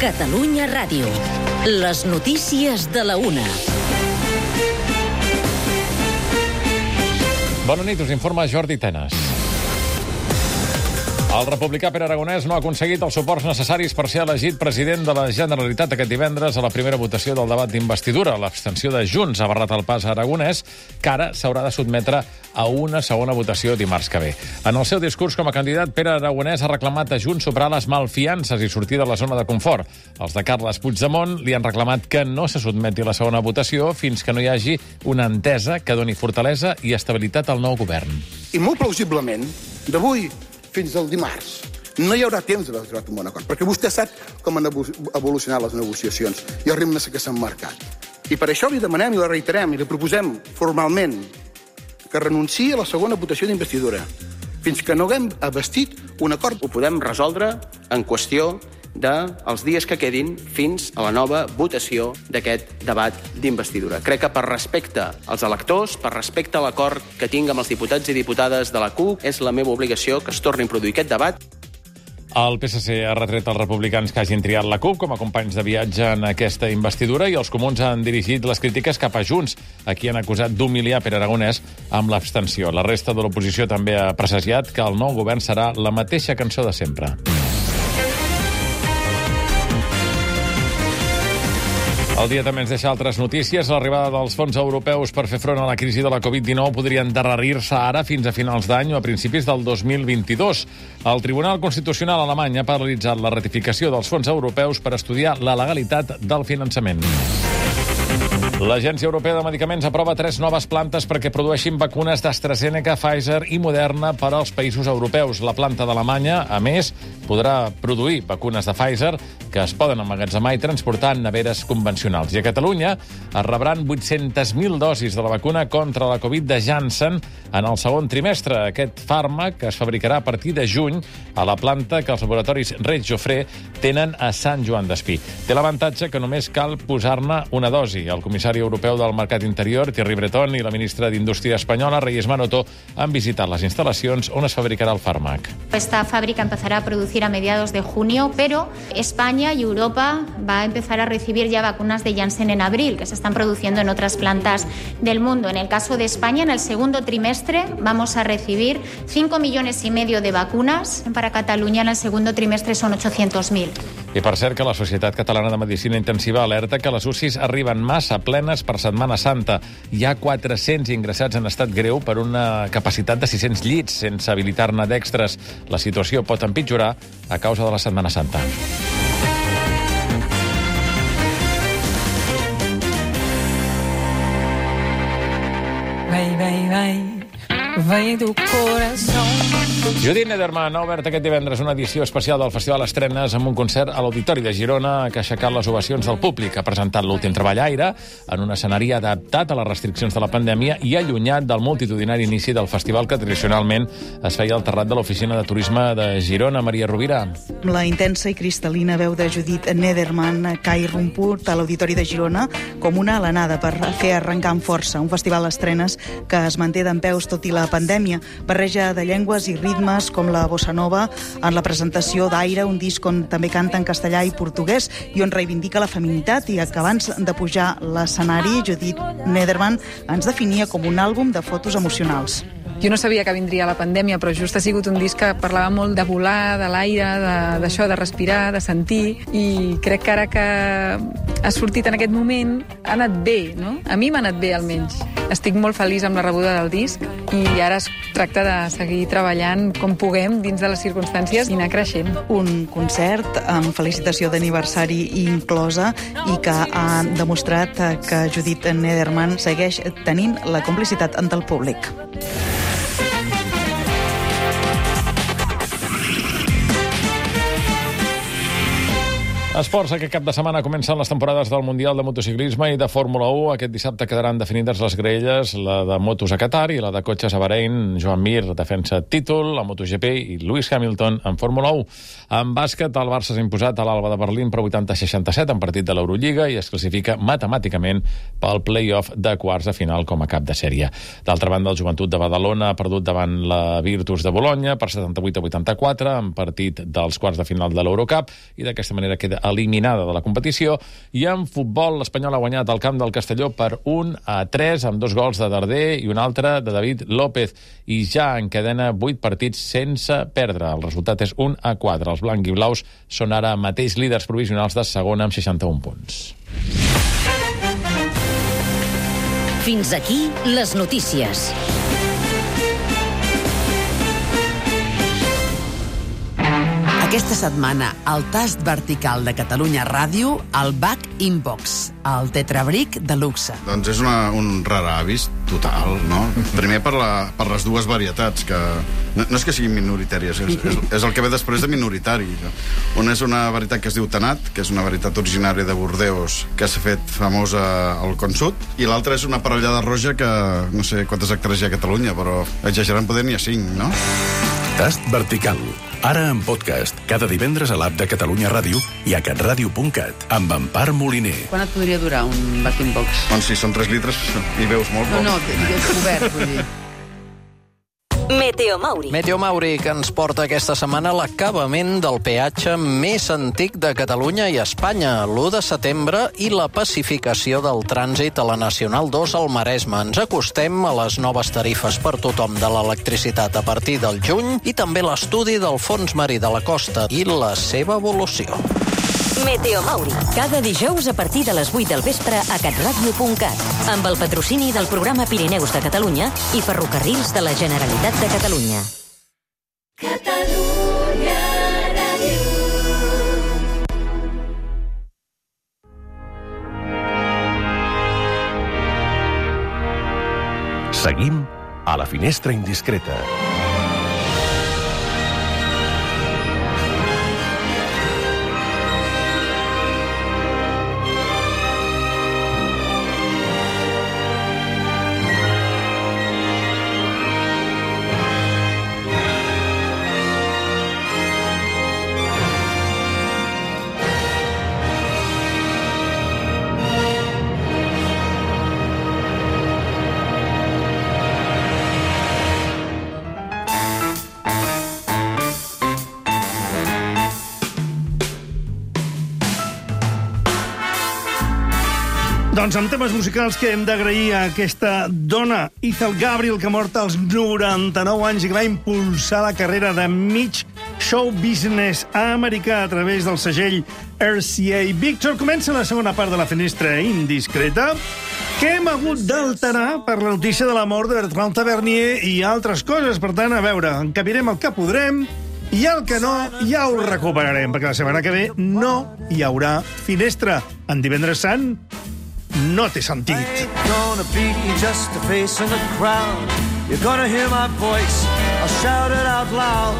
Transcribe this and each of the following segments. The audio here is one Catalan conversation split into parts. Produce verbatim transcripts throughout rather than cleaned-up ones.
Catalunya Ràdio. Les notícies de la una. Bona nit, us informa Jordi Tenas. El republicà Pere Aragonès no ha aconseguit els suports necessaris per ser elegit president de la Generalitat aquest divendres a la primera votació del debat d'investidura. L'abstenció de Junts ha barrat el pas a Aragonès, que ara s'haurà de sotmetre a una segona votació dimarts que ve. En el seu discurs com a candidat, Pere Aragonès ha reclamat a Junts superar les malfiances i sortir de la zona de confort. Els de Carles Puigdemont li han reclamat que no se sotmeti a la segona votació fins que no hi hagi una entesa que doni fortalesa i estabilitat al nou govern. I molt plausiblement, d'avui fins al dimarts, no hi haurà temps d'haver trobat un bon acord, perquè vostè sap com han evolucionat les negociacions i els ritmes que s'han marcat. I per això li demanem i la reiterem i li proposem formalment que renunciï a la segona votació d'investidura fins que no haguem abastit un acord. Ho podem resoldre en qüestió dels dies que quedin fins a la nova votació d'aquest debat d'investidura. Crec que per respecte als electors, per respecte a l'acord que tinc amb els diputats i diputades de la CUP, és la meva obligació que es torni a produir aquest debat. El P S C ha retret als republicans que hagin triat la CUP com a companys de viatge en aquesta investidura i els comuns han dirigit les crítiques cap a Junts, a qui han acusat d'humiliar Pere Aragonès amb l'abstenció. La resta de l'oposició també ha presagiat que el nou govern serà la mateixa cançó de sempre. El dia també ens deixa altres notícies. L'arribada dels fons europeus per fer front a la crisi de la covid dinou podria endarrerir-se ara fins a finals d'any o a principis del dos mil vint-i-dos. El Tribunal Constitucional alemany ha paralitzat la ratificació dels fons europeus per estudiar la legalitat del finançament. L'Agència Europea de Medicaments aprova tres noves plantes perquè produeixin vacunes d'AstraZeneca, Pfizer i Moderna per als països europeus. La planta d'Alemanya, a més, podrà produir vacunes de Pfizer que es poden emmagatzemar i transportar en neveres convencionals. I a Catalunya es rebran vuit-centes mil dosis de la vacuna contra la Covid de Janssen en el segon trimestre. Aquest fàrmac es fabricarà a partir de juny a la planta que els laboratoris Reig Jofré tenen a Sant Joan d'Espí. Té l'avantatge que només cal posar-ne una dosi. El comissari europeu del Mercat Interior, Thierry Breton, i la ministra d'Indústria espanyola, Reyes Maroto, han visitat les instal·lacions on es fabricarà el fàrmac. Esta fábrica empezará a producir a mediados de junio, pero España y Europa va a empezar a recibir ya vacunas de Janssen en abril, que se están produciendo en otras plantas del mundo. En el caso de España, en el segundo trimestre vamos a recibir cinco millones y medio de vacunas. Para Cataluña, en el segundo trimestre son ochocientos mil. I per cert que la Societat Catalana de Medicina Intensiva alerta que les U C Is arriben massa plenes per Setmana Santa. Hi ha quatre-cents ingressats en estat greu per una capacitat de sis-cents llits sense habilitar-ne d'extres. La situació pot empitjorar a causa de la Setmana Santa. Vai, vai, vai. Vai do coração. Judit Nederman ha obert aquest divendres una edició especial del Festival Estrenes amb un concert a l'Auditori de Girona que ha aixecat les ovacions del públic. Ha presentat l'últim treball Aire en un escenari adaptat a les restriccions de la pandèmia i allunyat del multitudinari inici del festival que tradicionalment es feia al terrat de l'Oficina de Turisme de Girona. Maria Rovira. La intensa i cristal·lina veu de Judit Nederman que ha irromput a l'Auditori de Girona com una alenada per fer arrencar amb força un festival Estrenes que es manté dempeus tot i la pandèmia. Barreja de llengües i ritmes com la bossa nova en la presentació d'Aire, un disc on també canta en castellà i portuguès i on reivindica la feminitat i que abans de pujar l'escenari, Judit Nederman ens definia com un àlbum de fotos emocionals. Jo no sabia que vindria la pandèmia, però just ha sigut un disc que parlava molt de volar, de l'aire, d'això, de, de respirar, de sentir, i crec que ara que ha sortit en aquest moment ha anat bé, no? A mi m'ha anat bé, almenys. Estic molt feliç amb la rebuda del disc i ara es tracta de seguir treballant com puguem dins de les circumstàncies i anar creixent. Un concert amb felicitació d'aniversari inclosa i que ha demostrat que Judit Nederman segueix tenint la complicitat entre el públic. Esports. Aquest cap de setmana comencen les temporades del Mundial de Motociclisme i de Fórmula u. Aquest dissabte quedaran definides les graelles, la de motos a Qatar i la de cotxes a Bahrein. Joan Mir defensa títol a MotoGP i Lewis Hamilton en Fórmula u. En bàsquet, el Barça s'ha imposat a l'Alba de Berlín per vuitanta a seixanta-set en partit de l'Eurolliga i es classifica matemàticament pel play-off de quarts de final com a cap de sèrie. D'altra banda, el Joventut de Badalona ha perdut davant la Virtus de Bolonya per setanta-vuit a vuitanta-quatre en partit dels quarts de final de l'Eurocup i d'aquesta manera queda eliminada de la competició. I en futbol, l'Espanyol ha guanyat al camp del Castelló per un a tres, amb dos gols de Darder i un altre de David López. I ja encadena vuit partits sense perdre. El resultat és un a quatre. Els blanc i blaus són ara mateix líders provisionals de segona amb seixanta-un punts. Fins aquí les notícies. Aquesta setmana, el tast vertical de Catalunya Ràdio, el Back Inbox, el tetrabric de luxe. Doncs és una, un raravis total, no? Primer per, la, per les dues varietats, que no, no és que siguin minoritàries, és, és, és el que ve després de minoritari. Una és una varietat que es diu Tanat, que és una varietat originària de Bordeus, que s'ha fet famosa al Con Sud, i l'altra és una parellada roja que no sé quantes hectàrees hi ha a Catalunya, però exagerant poder n'hi ha cinc, no? Tast vertical. Ara en podcast, cada divendres a l'app de Catalunya Ràdio i a catradio punt cat, amb Empar Moliner. Quan et podria durar un Back Inbox? Doncs si són tres litres i veus molt poc. No, no, obert, vull dir. Meteo Mauri. Meteo Mauri, que ens porta aquesta setmana l'acabament del peatge més antic de Catalunya i Espanya, l'u de setembre, i la pacificació del trànsit a la Nacional dos al Maresme. Ens acostem a les noves tarifes per tothom de l'electricitat a partir del juny i també l'estudi del fons marí de la costa i la seva evolució. Meteo Mauri, cada dijous a partir de les vuit del vespre a catradio punt cat, amb el patrocini del programa Pirineus de Catalunya i Ferrocarrils de la Generalitat de Catalunya. Catalunya Ràdio. Seguim a la finestra indiscreta. Doncs amb temes musicals que hem d'agrair a aquesta dona, Ethel Gabriel, que ha mort als noranta-nou anys i que va impulsar la carrera de mig show business americà a través del segell R C A Victor. Comença la segona part de la finestra indiscreta, que hem hagut d'alterar per la notícia de la mort de Bertrand Tavernier i altres coses. Per tant, a veure, encabirem el que podrem i el que no ja ho recuperarem, perquè la setmana que ve no hi haurà finestra. En Divendres Sant no té sentit. I ain't gonna be just a face in the crowd. You're gonna hear my voice, I'll shout it out loud.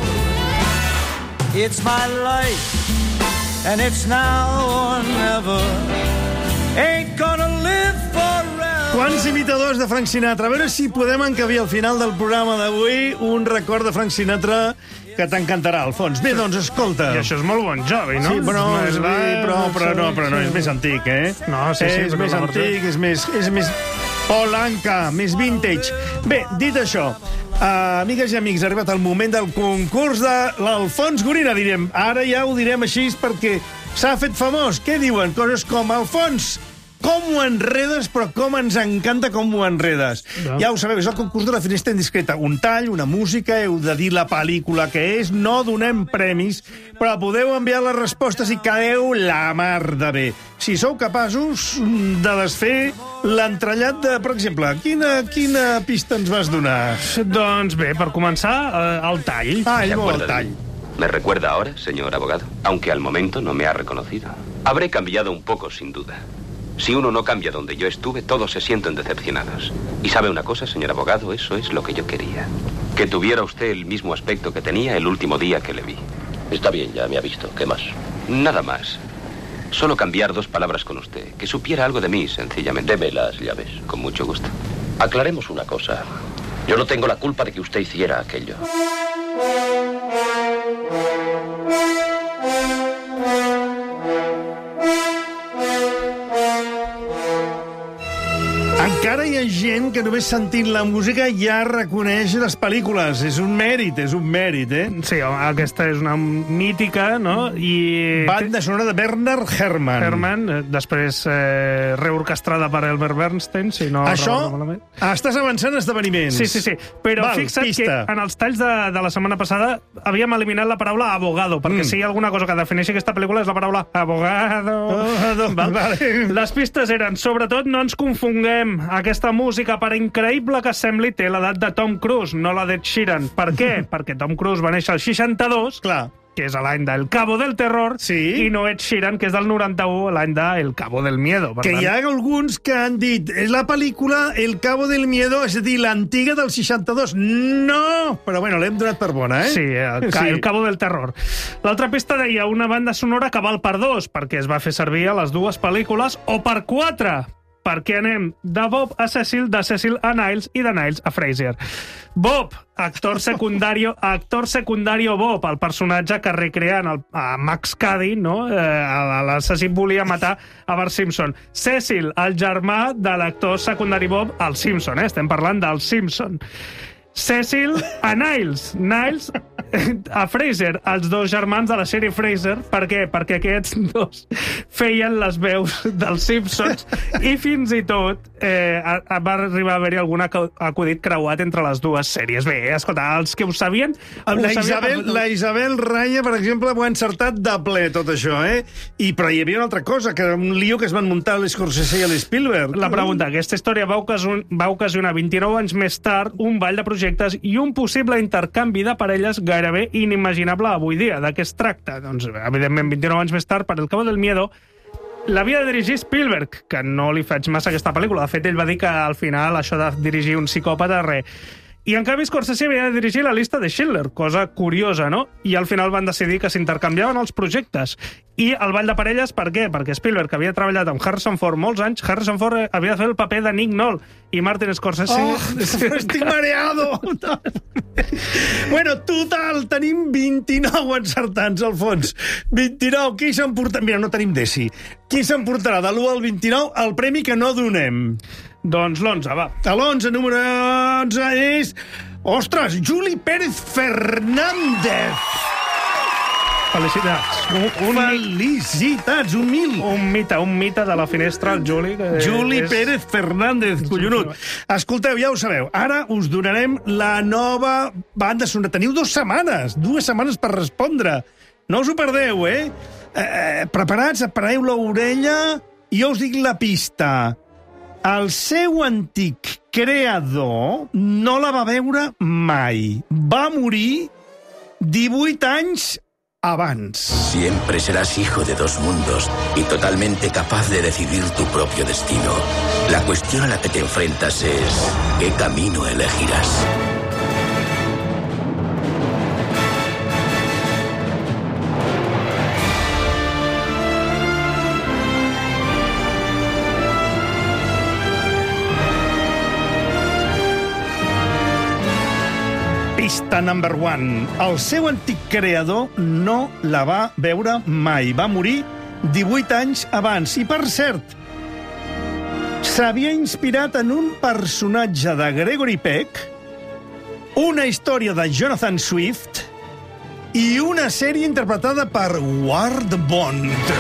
It's my life, and it's now or never. Ain't gonna live forever. Quants imitadors de Frank Sinatra? A veure si podem encabir al final del programa d'avui un record de Frank Sinatra que t'encantarà, Alfons. Bé, doncs, escolta. I això és molt Bon Jovi, no? Sí, però, no, és, va, però, però, no, però no, és més antic, eh? No, sí, sí. És més antic, és més, és més polanca, més vintage. Bé, dit això, uh, amigues i amics, ha arribat el moment del concurs de l'Alfons Gorina, direm. Ara ja ho direm així perquè s'ha fet famós. Què diuen? Coses com, Alfons, com ho enredes, però com ens encanta com ho enredes. Ja. ja ho sabeu, és el concurs de la finestra indiscreta. Un tall, una música, heu de dir la pel·lícula que és, no donem premis, però podeu enviar les respostes i quedeu la mar de bé. Si sou capaços de desfer l'entrellat de... Per exemple, quina, quina pista ens vas donar? Doncs bé, per començar, eh, el tall. Ah, ell vol el tall. ¿Me recuerda ahora, señor abogado? Aunque al momento no me ha reconocido. Habré cambiado un poco, sin duda. Si uno no cambia donde yo estuve, todos se sienten decepcionados. Y sabe una cosa, señor abogado, eso es lo que yo quería. Que tuviera usted el mismo aspecto que tenía el último día que le vi. Está bien, ya me ha visto. ¿Qué más? Nada más. Solo cambiar dos palabras con usted. Que supiera algo de mí, sencillamente. Deme las llaves. Con mucho gusto. Aclaremos una cosa. Yo no tengo la culpa de que usted hiciera aquello. Encara hi ha gent gent que només sentint la música ja reconeix les pel·lícules. És un mèrit, és un mèrit, eh? Sí, home, aquesta és una mítica, no? I... Banda sonora de Bernard Herrmann. Herrmann, eh, després eh, reorquestrada per Elmer Bernstein, si no... Això, estàs avançant esdeveniments. Sí, sí, sí. Però Val, fixa't pista. que en els talls de, de la setmana passada havíem eliminat la paraula abogado, perquè mm. si hi ha alguna cosa que defineixi aquesta pel·lícula és la paraula abogado. Abogado. Val? Vale. Les pistes eren, sobretot, no ens confonguem. Aquesta música, per increïble que sembli, té l'edat de Tom Cruise, no la d'Ed Sheeran. Per què? Perquè Tom Cruise va néixer al seixanta-dos, clar, que és l'any del Cabo del Terror, sí, i no Ed Sheeran, que és del noranta-u, l'any del Cabo del Miedo. Per que tant... hi ha alguns que han dit és la pel·lícula El Cabo del Miedo, és a dir, l'antiga del seixanta-dos. No! Però bueno, l'hem donat per bona, eh? Sí, el, ca sí. el Cabo del Terror. L'altra pista deia una banda sonora que val per dos, perquè es va fer servir a les dues pel·lícules, o per quatre, perquè anem de Bob a Cecil, de Cecil a Niles i de Niles a Fraser. Bob, actor secundario, actor secundario Bob, el personatge que recreant el, a Max Cady, no? Eh, l'assassí volia matar a Bart Simpson. Cecil, el germà de l'actor secundari Bob, el Simpson, eh? Estem parlant del Simpson. Cecil a Niles, Niles a Fraser, els dos germans de la sèrie Fraser. Per què? Perquè aquests dos feien les veus dels Simpsons i fins i tot eh, va arribar a haver-hi algun acudit creuat entre les dues sèries. Bé, escolta, els que ho sabien... Ho la, sabien Isabel, per... la Isabel Raya, per exemple, ho ha encertat de ple, tot això, eh? I, però hi havia una altra cosa, que era un lío que es van muntar a l'Scorsese i a l'Spielberg. La pregunta, aquesta història va ocasionar, va ocasionar vint-i-nou anys més tard un ball de projectes i un possible intercanvi de parelles gairebé inimaginable avui dia. De què es tracta? Doncs, evidentment, vint-i-nou anys més tard, per El Cabo del Miedo, l'havia de dirigir Spielberg, que no li faig massa aquesta pel·lícula. De fet, ell va dir que al final això de dirigir un psicòpata, res. I en canvi Scorsese havia de dirigir La llista de Schindler, cosa curiosa, no? I al final van decidir que s'intercanviaven els projectes. I el ball de parelles, per què? Perquè Spielberg havia treballat amb Harrison Ford molts anys, Harrison Ford havia de fer el paper de Nick Nolte, i Martin Scorsese... Oh, estic mareado! Bueno, total, tenim vint-i-nou encertants, al fons. vint-i-nou, qui s'emportarà? Mira, no tenim deci. Qui s'emportarà de l'u al vint-i-nou el premi que no donem? Doncs l'onze, va. L'onze, número onze, és... Ostres, Juli Pérez Fernández! Felicitats. Un, un Felicitats, un mil. Un mite, un mite de la finestra, el Juli. Juli és... Pérez Fernández, collonut. Escolteu, ja ho sabeu, ara us donarem la nova banda sonora. Teniu dues setmanes, dues setmanes per respondre. No us ho perdeu, eh? eh preparats, apareu l'orella i jo us dic la pista. El seu antic creador no la va veure mai. Va morir divuit anys abans. Siempre serás hijo de dos mundos y totalmente capaz de decidir tu propio destino. La cuestión a la que te enfrentas es ¿qué camino elegirás? Pista number one. El seu antic creador no la va veure mai. Va morir divuit anys abans. I, per cert, s'havia inspirat en un personatge de Gregory Peck, una història de Jonathan Swift i una sèrie interpretada per Ward Bond.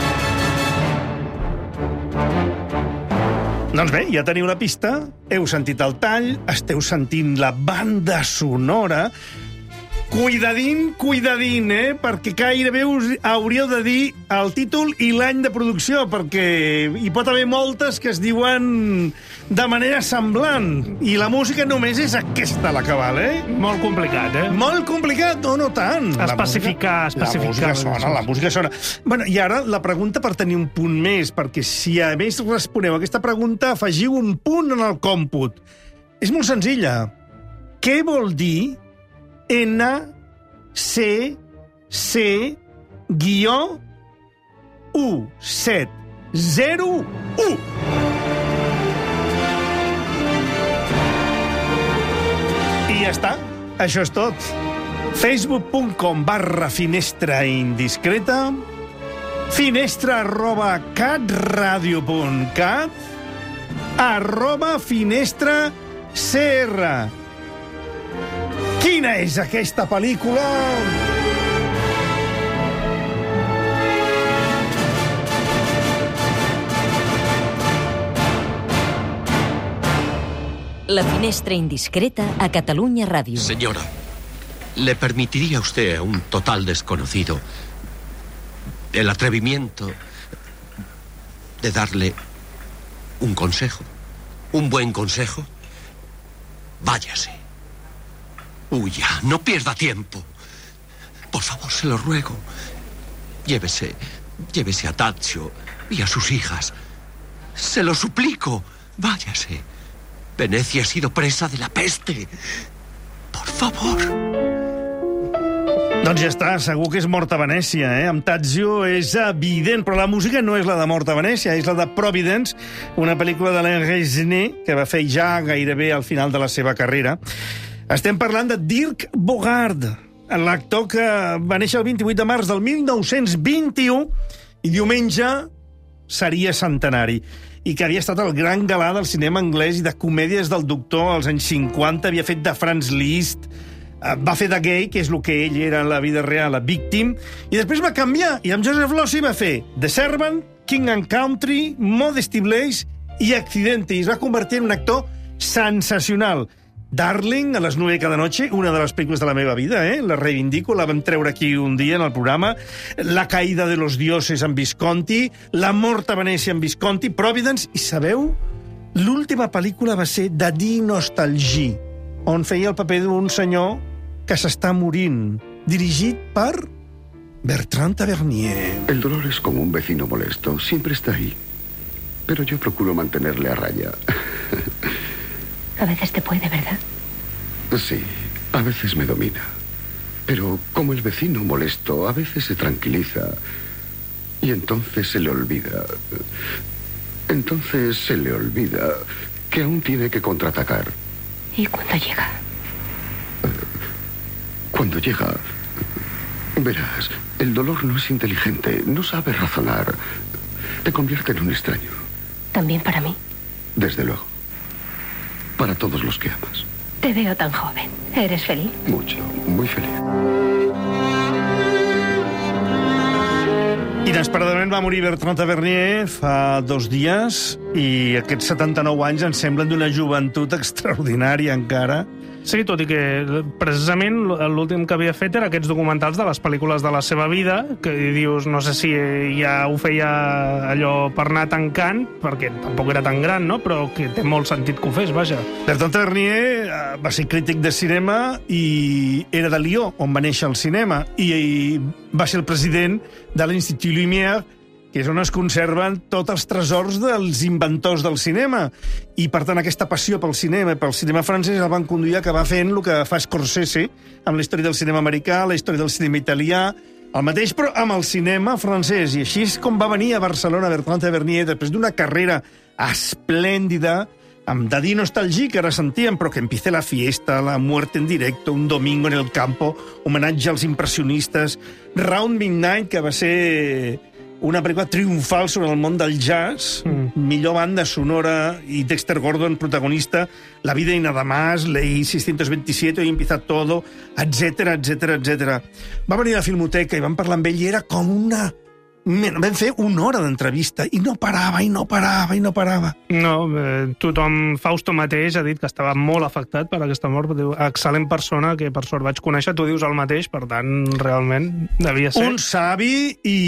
Doncs bé, ja teniu la pista, heu sentit el tall, esteu sentint la banda sonora. Cuidadín, cuidadín, eh? Perquè gairebé us hauríeu de dir el títol i l'any de producció, perquè hi pot haver moltes que es diuen de manera semblant. I la música només és aquesta, la que val, eh? Molt complicat, eh? Molt complicat, no, no tant. Especificar, la música, especificar. La música sona, la música sona. Bueno, i ara la pregunta per tenir un punt més, perquè si a més responeu a aquesta pregunta, afegiu un punt en el còmput. És molt senzilla. Què vol dir N C C guió u set zero u? I ja està. Això és tot. facebook punt com barra finestra indiscreta, finestra arroba catradio punt cat arroba Finestra C R. Quina és aquesta pel·lícula? La finestra indiscreta a Catalunya Ràdio. Señora, ¿le permitiría usted a un total desconocido el atrevimiento de darle un consejo? ¿Un buen consejo? Váyase. Huya, no pierda tiempo. Por favor, se lo ruego. Llévese, llévese a Tazio y a sus hijas. Se lo suplico. Váyase. Venecia ha sido presa de la peste. Por favor. Doncs ja està, segur que és Mort a Venècia, eh? Amb Tazio és evident, però la música no és la de Mort a Venècia, és la de Providence, una pel·lícula de l'Henri Resnais que va fer ja gairebé al final de la seva carrera. Estem parlant de Dirk Bogarde, l'actor que va néixer el vint-i-vuit de març del mil nou-cents vint-i-u i diumenge seria centenari, i que havia estat el gran galà del cinema anglès i de comèdies del doctor als anys cinquanta, havia fet de Franz Liszt, va fer de gay, que és el que ell era en la vida real, a Victim, i després va canviar, i amb Joseph Losey va fer The Servant, King and Country, Modesty Blaze i Accidente, i es va convertir en un actor sensacional. Darling, a les nueve cada noche, una de les pel·lícules de la meva vida, eh? La reivindico, la vam treure aquí un dia en el programa. La caïda de los dioses amb Visconti, La mort a Venècia amb Visconti, Providence, i sabeu? L'última pel·lícula va ser Daddy Nostalgie, on feia el paper d'un senyor que s'està morint, dirigit per Bertrand Tavernier. El dolor es como un vecino molesto, siempre está ahí. Pero yo procuro mantenerle a raya. A veces te puede, ¿verdad? Sí, a veces me domina. Pero como el vecino molesto, a veces se tranquiliza y entonces se le olvida. Entonces se le olvida que aún tiene que contraatacar. ¿Y cuándo llega? Cuando llega, verás, el dolor no es inteligente, no sabe razonar. Te convierte en un extraño. ¿También para mí? Desde luego. Para todos los que amas. Te veo tan joven. ¿Eres feliz? Mucho, muy feliz. Inesperadament va morir Bertrand Tavernier fa dos dies i aquests setanta-nou anys ens semblen d'una joventut extraordinària encara. Sí, tot i que precisament l'últim que havia fet era aquests documentals de les pel·lícules de la seva vida, que dius, no sé si ja ho feia allò per anar tancant, perquè tampoc era tan gran, no? Però que té molt sentit que ho fes, vaja. Bertrand Tavernier va ser crític de cinema i era de Lió, on va néixer el cinema, i va ser el president de l'Institut Lumière, que és on es conserven tots els tresors dels inventors del cinema. I, per tant, aquesta passió pel cinema i pel cinema francès el van conduir a acabar fent el que fa Scorsese amb la història del cinema americà, la història del cinema italià, el mateix, però amb el cinema francès. I així és com va venir a Barcelona Bertrand Tavernier, després d'una carrera esplèndida, amb Daddy Nostalgie, que ara sentíem, però que Empiece la fiesta, La muerte en directo, Un domingo en el campo, homenatge als impressionistes, Round Midnight, que va ser una pel·lícula triomfal sobre el món del jazz, mm. millor banda sonora, i Dexter Gordon protagonista, La vida y nada más, Ley seiscientos veintisiete, Hoy empieza todo, etcètera, etcètera, etcètera. Va venir a la Filmoteca i vam parlar amb ell i era com una... Vam fer una hora d'entrevista i no parava, i no parava, i no parava. No, eh, tothom, Fausto mateix ha dit que estava molt afectat per aquesta mort. Diu, excel·lent persona, que per sort vaig conèixer, tu dius el mateix, per tant, realment devia ser... Un savi i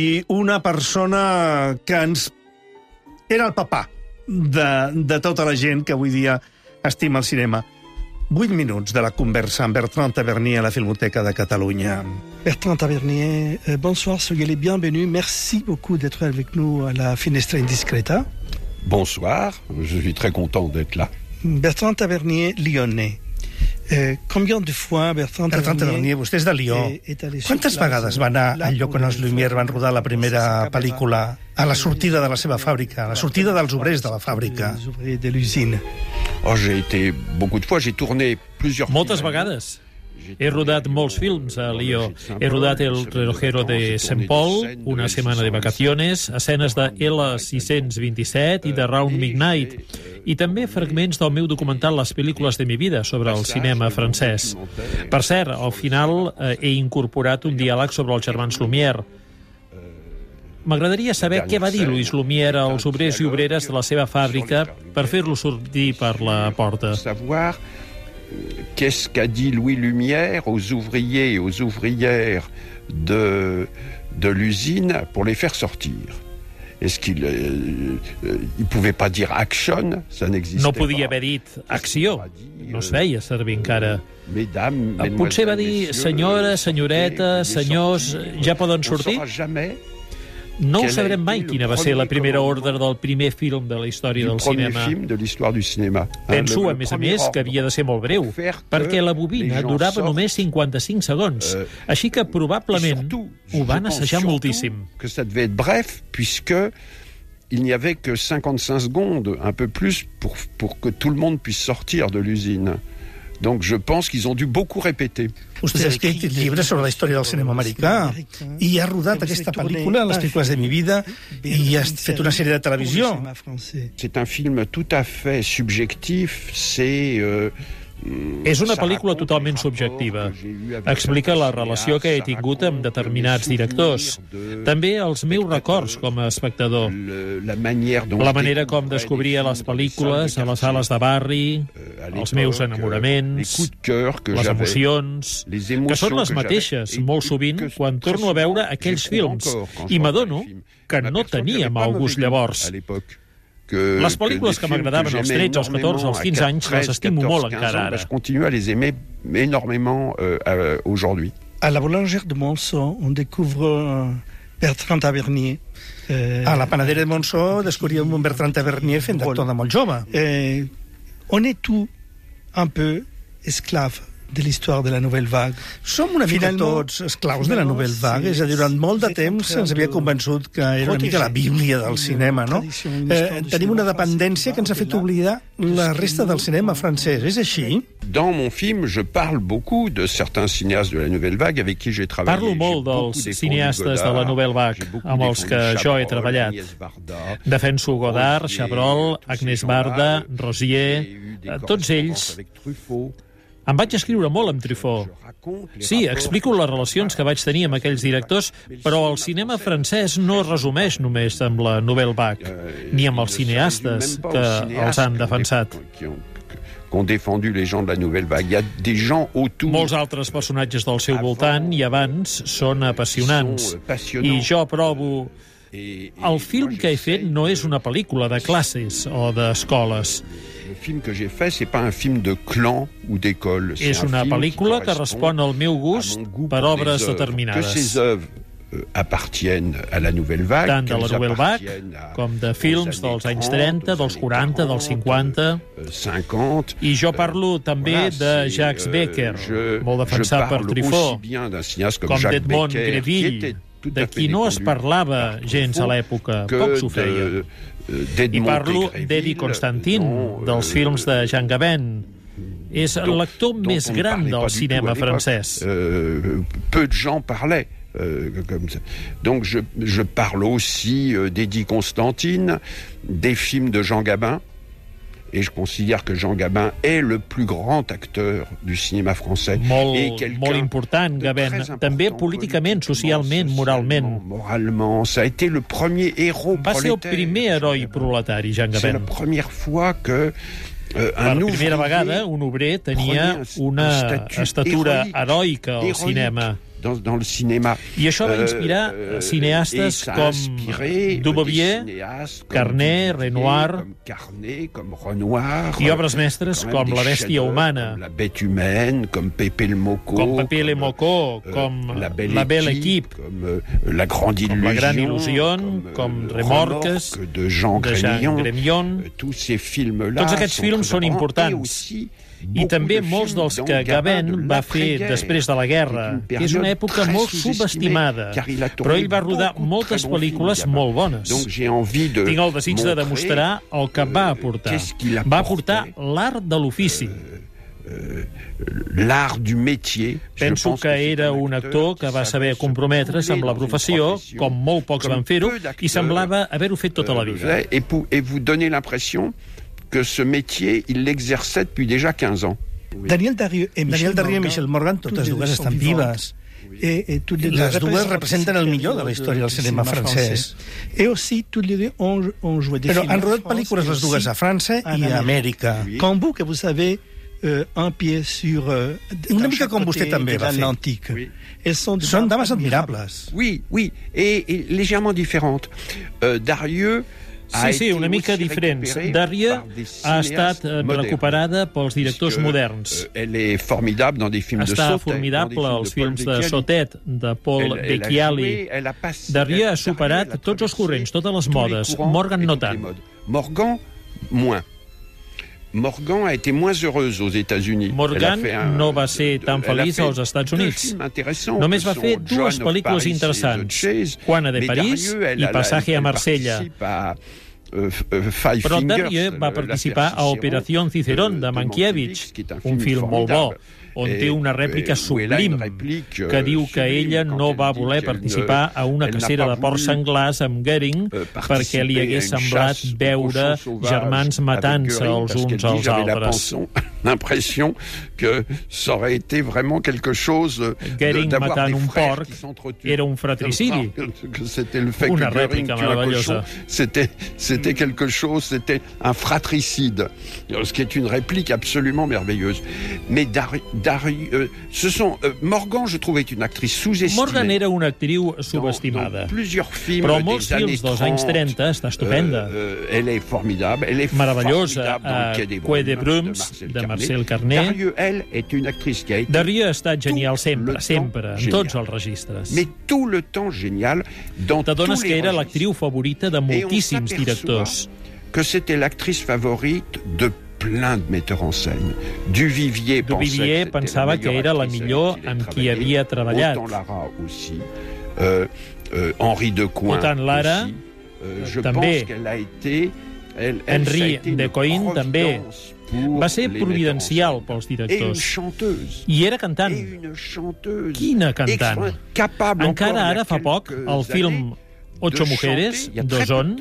una persona que ens... Era el papà de, de tota la gent que avui dia estima el cinema. Vuit minuts de la conversa amb Bertrand Tavernier a la Filmoteca de Catalunya. Bertrand Tavernier, euh, bonsoir, soyez les bienvenus. Merci beaucoup d'être avec nous à la Finestra Indiscreta. Bonsoir, je suis très content d'être là. Bertrand Tavernier, lyonnais. Euh, combien de fois Bertrand, Bertrand Tavernier, vostè és de Lió. Quantes vegades va anar al lloc on els Lumière van rodar la primera pel·lícula, a la sortida de la seva fàbrica, a la sortida dels obrers de la fàbrica? De l'usine. Oh, j'ai été beaucoup de fois, j'ai tourné plusieurs Moltes vegades. He rodat molts films a Lió. He rodat El relojero de Saint Paul, Una setmana de vacaciones, escenes de L sis-cents vint-i-set i de Round Midnight, i també fragments del meu documental Les pel·lícules de mi vida sobre el cinema francès. Per cert, al final eh, he incorporat un diàleg sobre els germans Lumière. M'agradaria saber què va dir Louis Lumière als obrers i obreres de la seva fàbrica per fer-lo sortir per la porta. Savoir qu'est-ce qu'a dit Louis Lumière aux ouvriers et aux ouvrières de, de l'usine pour les faire sortir. Est-ce qu'il euh, il pouvait pas dire action? Ça n'existait no pas. No podia haver dit acció. No es feia servir encara. Mesdames, Potser va dir senyora, senyoreta, senyors, ja poden sortir? No ho sabrem mai quina va ser la primera ordre del primer film de la història del cinema. Penso, a més a més, que havia de ser molt breu, perquè la bobina durava només cinquanta-cinc segons. Així que probablement ho van assajar moltíssim. Que ça devait être bref, puisque il n'y avait que cinquante-cinq secondes, un peu plus, pour, pour que tout le monde puisse sortir de l'usine. Donc je pense qu'ils ont dû beaucoup répéter. Vostè ha escrit llibres sobre la història del cinema americà i ha rodat aquesta pel·lícula, Les pel·lícules de mi vida, i ha fet una sèrie de televisió. C'est un film tout à fait subjectif, c'est... Euh, És una pel·lícula totalment subjectiva. Explica la relació que he tingut amb determinats directors. També els meus records com a espectador. La manera com descobria les pel·lícules a les sales de barri, els meus enamoraments, les emocions, que són les mateixes, molt sovint, quan torno a veure aquells films. I m'adono que no tenia mal gust llavors. Les pel·lícules que m'agradaven als tretze, als catorze, als quinze anys, les estimo molt encara ara. Je continue à les aimer énormément euh, aujourd'hui. À la boulangère de Monceau, on découvre Bertrand Tavernier. Eh... A la panaderia de Monceau descobríem un Bertrand Tavernier fent d'actor de molt jove. Eh, on est tout un peu esclave de l'histoire de la Nouvelle Vague. Som una mica tots esclaus de la Nouvelle Vague, és a dir, durant molt de temps se'ns havia convençut que era una mica la bíblia del cinema, no? Eh, tenim una dependència que ens ha fet oblidar la resta del cinema francès, és així? Dans mon film, je parle beaucoup de certains cinéastes de la Nouvelle Vague avec qui j'ai travaillé. Parlo molt dels cineastes de la Nouvelle Vague, amb els que jo he treballat. Defenso Godard, Chabrol, Agnès Varda, Rosier, tots ells. Em vaig escriure molt amb Truffaut. Sí, explico les relacions que vaig tenir amb aquells directors, però el cinema francès no es resumeix només amb la Nouvelle Vague, ni amb els cineastes que els han defensat. Qu'ont défendu les gens de la Nouvelle Vague. Il y a des gens autour... Molts altres personatges del seu voltant i abans són apassionants. I jo provo... El film que he fet no és una pel·lícula de classes o d'escoles. Le film que j'ai fait, c'est pas un film de clan ou d'école. És una pel·lícula que respon al meu gust per obres determinades. Que ces œuvres appartiennent à la Nouvelle Vague. Tant de la Nouvelle Vague com de films dels anys trenta, dels quaranta, dels cinquanta. I jo parlo també de Jacques Becker, molt defensat per Truffaut, com d'Edmond Greville, de qui no es parlava gens a l'època, poc s'ho feia. I parlo d'Eddie Constantine, dels films de Jean Gabin. És l'actor més gran del cinema francès. Peu de gens parlaient. Euh, comme ça. Donc je, je parle aussi euh, d'Eddie Constantine, des films de Jean Gabin, et je considère que Jean Gabin est le plus grand acteur du cinéma français. Molt, molt important, Gabin. També políticament, socialment, moralment. Moralement, ça a été le premier héros prolétaire. Va ser el primer heroi proletari, Jean Gabin. C'est la première fois que Uh, per primera vegada, un obrer tenia una estatura heroica al cinema. Dans, dans le cinéma. I això va inspirar euh, cineastes com Dubovier, Carné, Renoir, Carné, com Renoir, i obres mestres com La bèstia humana, La bête humaine, com Pépé le Mocco, com Pépé le Mocco, com La belle, la belle équipe, com euh, La grande illusion, com La grande illusion, com Remorques, de Jean Grémillon. Tous ces films-là. Tots aquests films són importants. I també molts dels que Gabin va fer després de la guerra, que és una època molt subestimada, però ell va rodar moltes pel·lícules molt bones. Tinc el desig de demostrar el que va aportar. Va aportar l'art de l'ofici. l'art du métier. Penso que era un actor que va saber comprometre's amb la professió, com molt pocs van fer-ho, i semblava haver-ho fet tota la vida. Et, pour, et vous donnez l'impression que ce métier, il l'exerçait depuis déjà quinze ans. Daniel Darieux et Michel, Darieux i Michel Morgan, totes dues estan vives. Et, et toutes les, les dues representen el millor de la història del cinema francès. Et aussi, toutes les deux ont, ont joué des Però films han rodat pel·lícules les dues a França i a Amèrica. Com vous, que vous savez, euh, un pied sur... Euh, Una mica com vostè també va fer. Oui. Són, Són dames admirables. Oui, oui, et, et légèrement différentes. Euh, Darieux... Sí, sí, una mica diferents. Darieux ha estat recuperada pels directors moderns. Està formidable als films de Sautet, de Paul Becchiali. Darieux ha superat tots els corrents, totes les modes. Morgan no tant. Morgan, moins. Morgan a été moins heureuse aux États-Unis. Morgan no va ser tan feliç als Estats Units. Només va fer dues pel·lícules interessants, Juana de París i Pasaje a Marsella. Però Darieux va participar a Operación Cicerón de Mankiewicz, un film molt bo, on té una rèplica sublim que diu que ella no va voler participar a una cacera de porcs senglars amb Goering perquè li hagués semblat veure germans matant-se els uns als altres. L'impression que ça aurait été vraiment quelque chose Goering matant un porc era un fratricidi. Una rèplica meravellosa. C'était c'était quelque chose, c'était un fratricide, ce qui est une réplique absolument merveilleuse. Mais Darieux, euh, ce sont euh, Morgan, je trouvais, est une actrice sous-estimée. Morgan era una actriu subestimada. Però en molts films dels anys trenta està estupenda. Euh, elle est formidable, elle est meravellosa a Quai des Brumes de Marcel Carné. Darieux, elle, est une actrice qui a été Darieux ha estat genial sempre, sempre, en tots els registres. Mais tout le temps génial dans tous les T'adones que era l'actriu favorita de moltíssims directors. Que c'était l'actrice favorite de plein de metteurs en scène. Duvivier, Duvivier pensava que era la millor amb qui havia treballat. Autant Lara aussi, euh, euh, Henri Decoing Autant Lara, aussi. Euh, je també. pense qu'elle a été... Elle, elle, Henri Decoing també. Va ser providencial pels directors. I era cantant. Quina cantant. Encara ara fa poc, el film Ocho Mujeres, d'Ozon,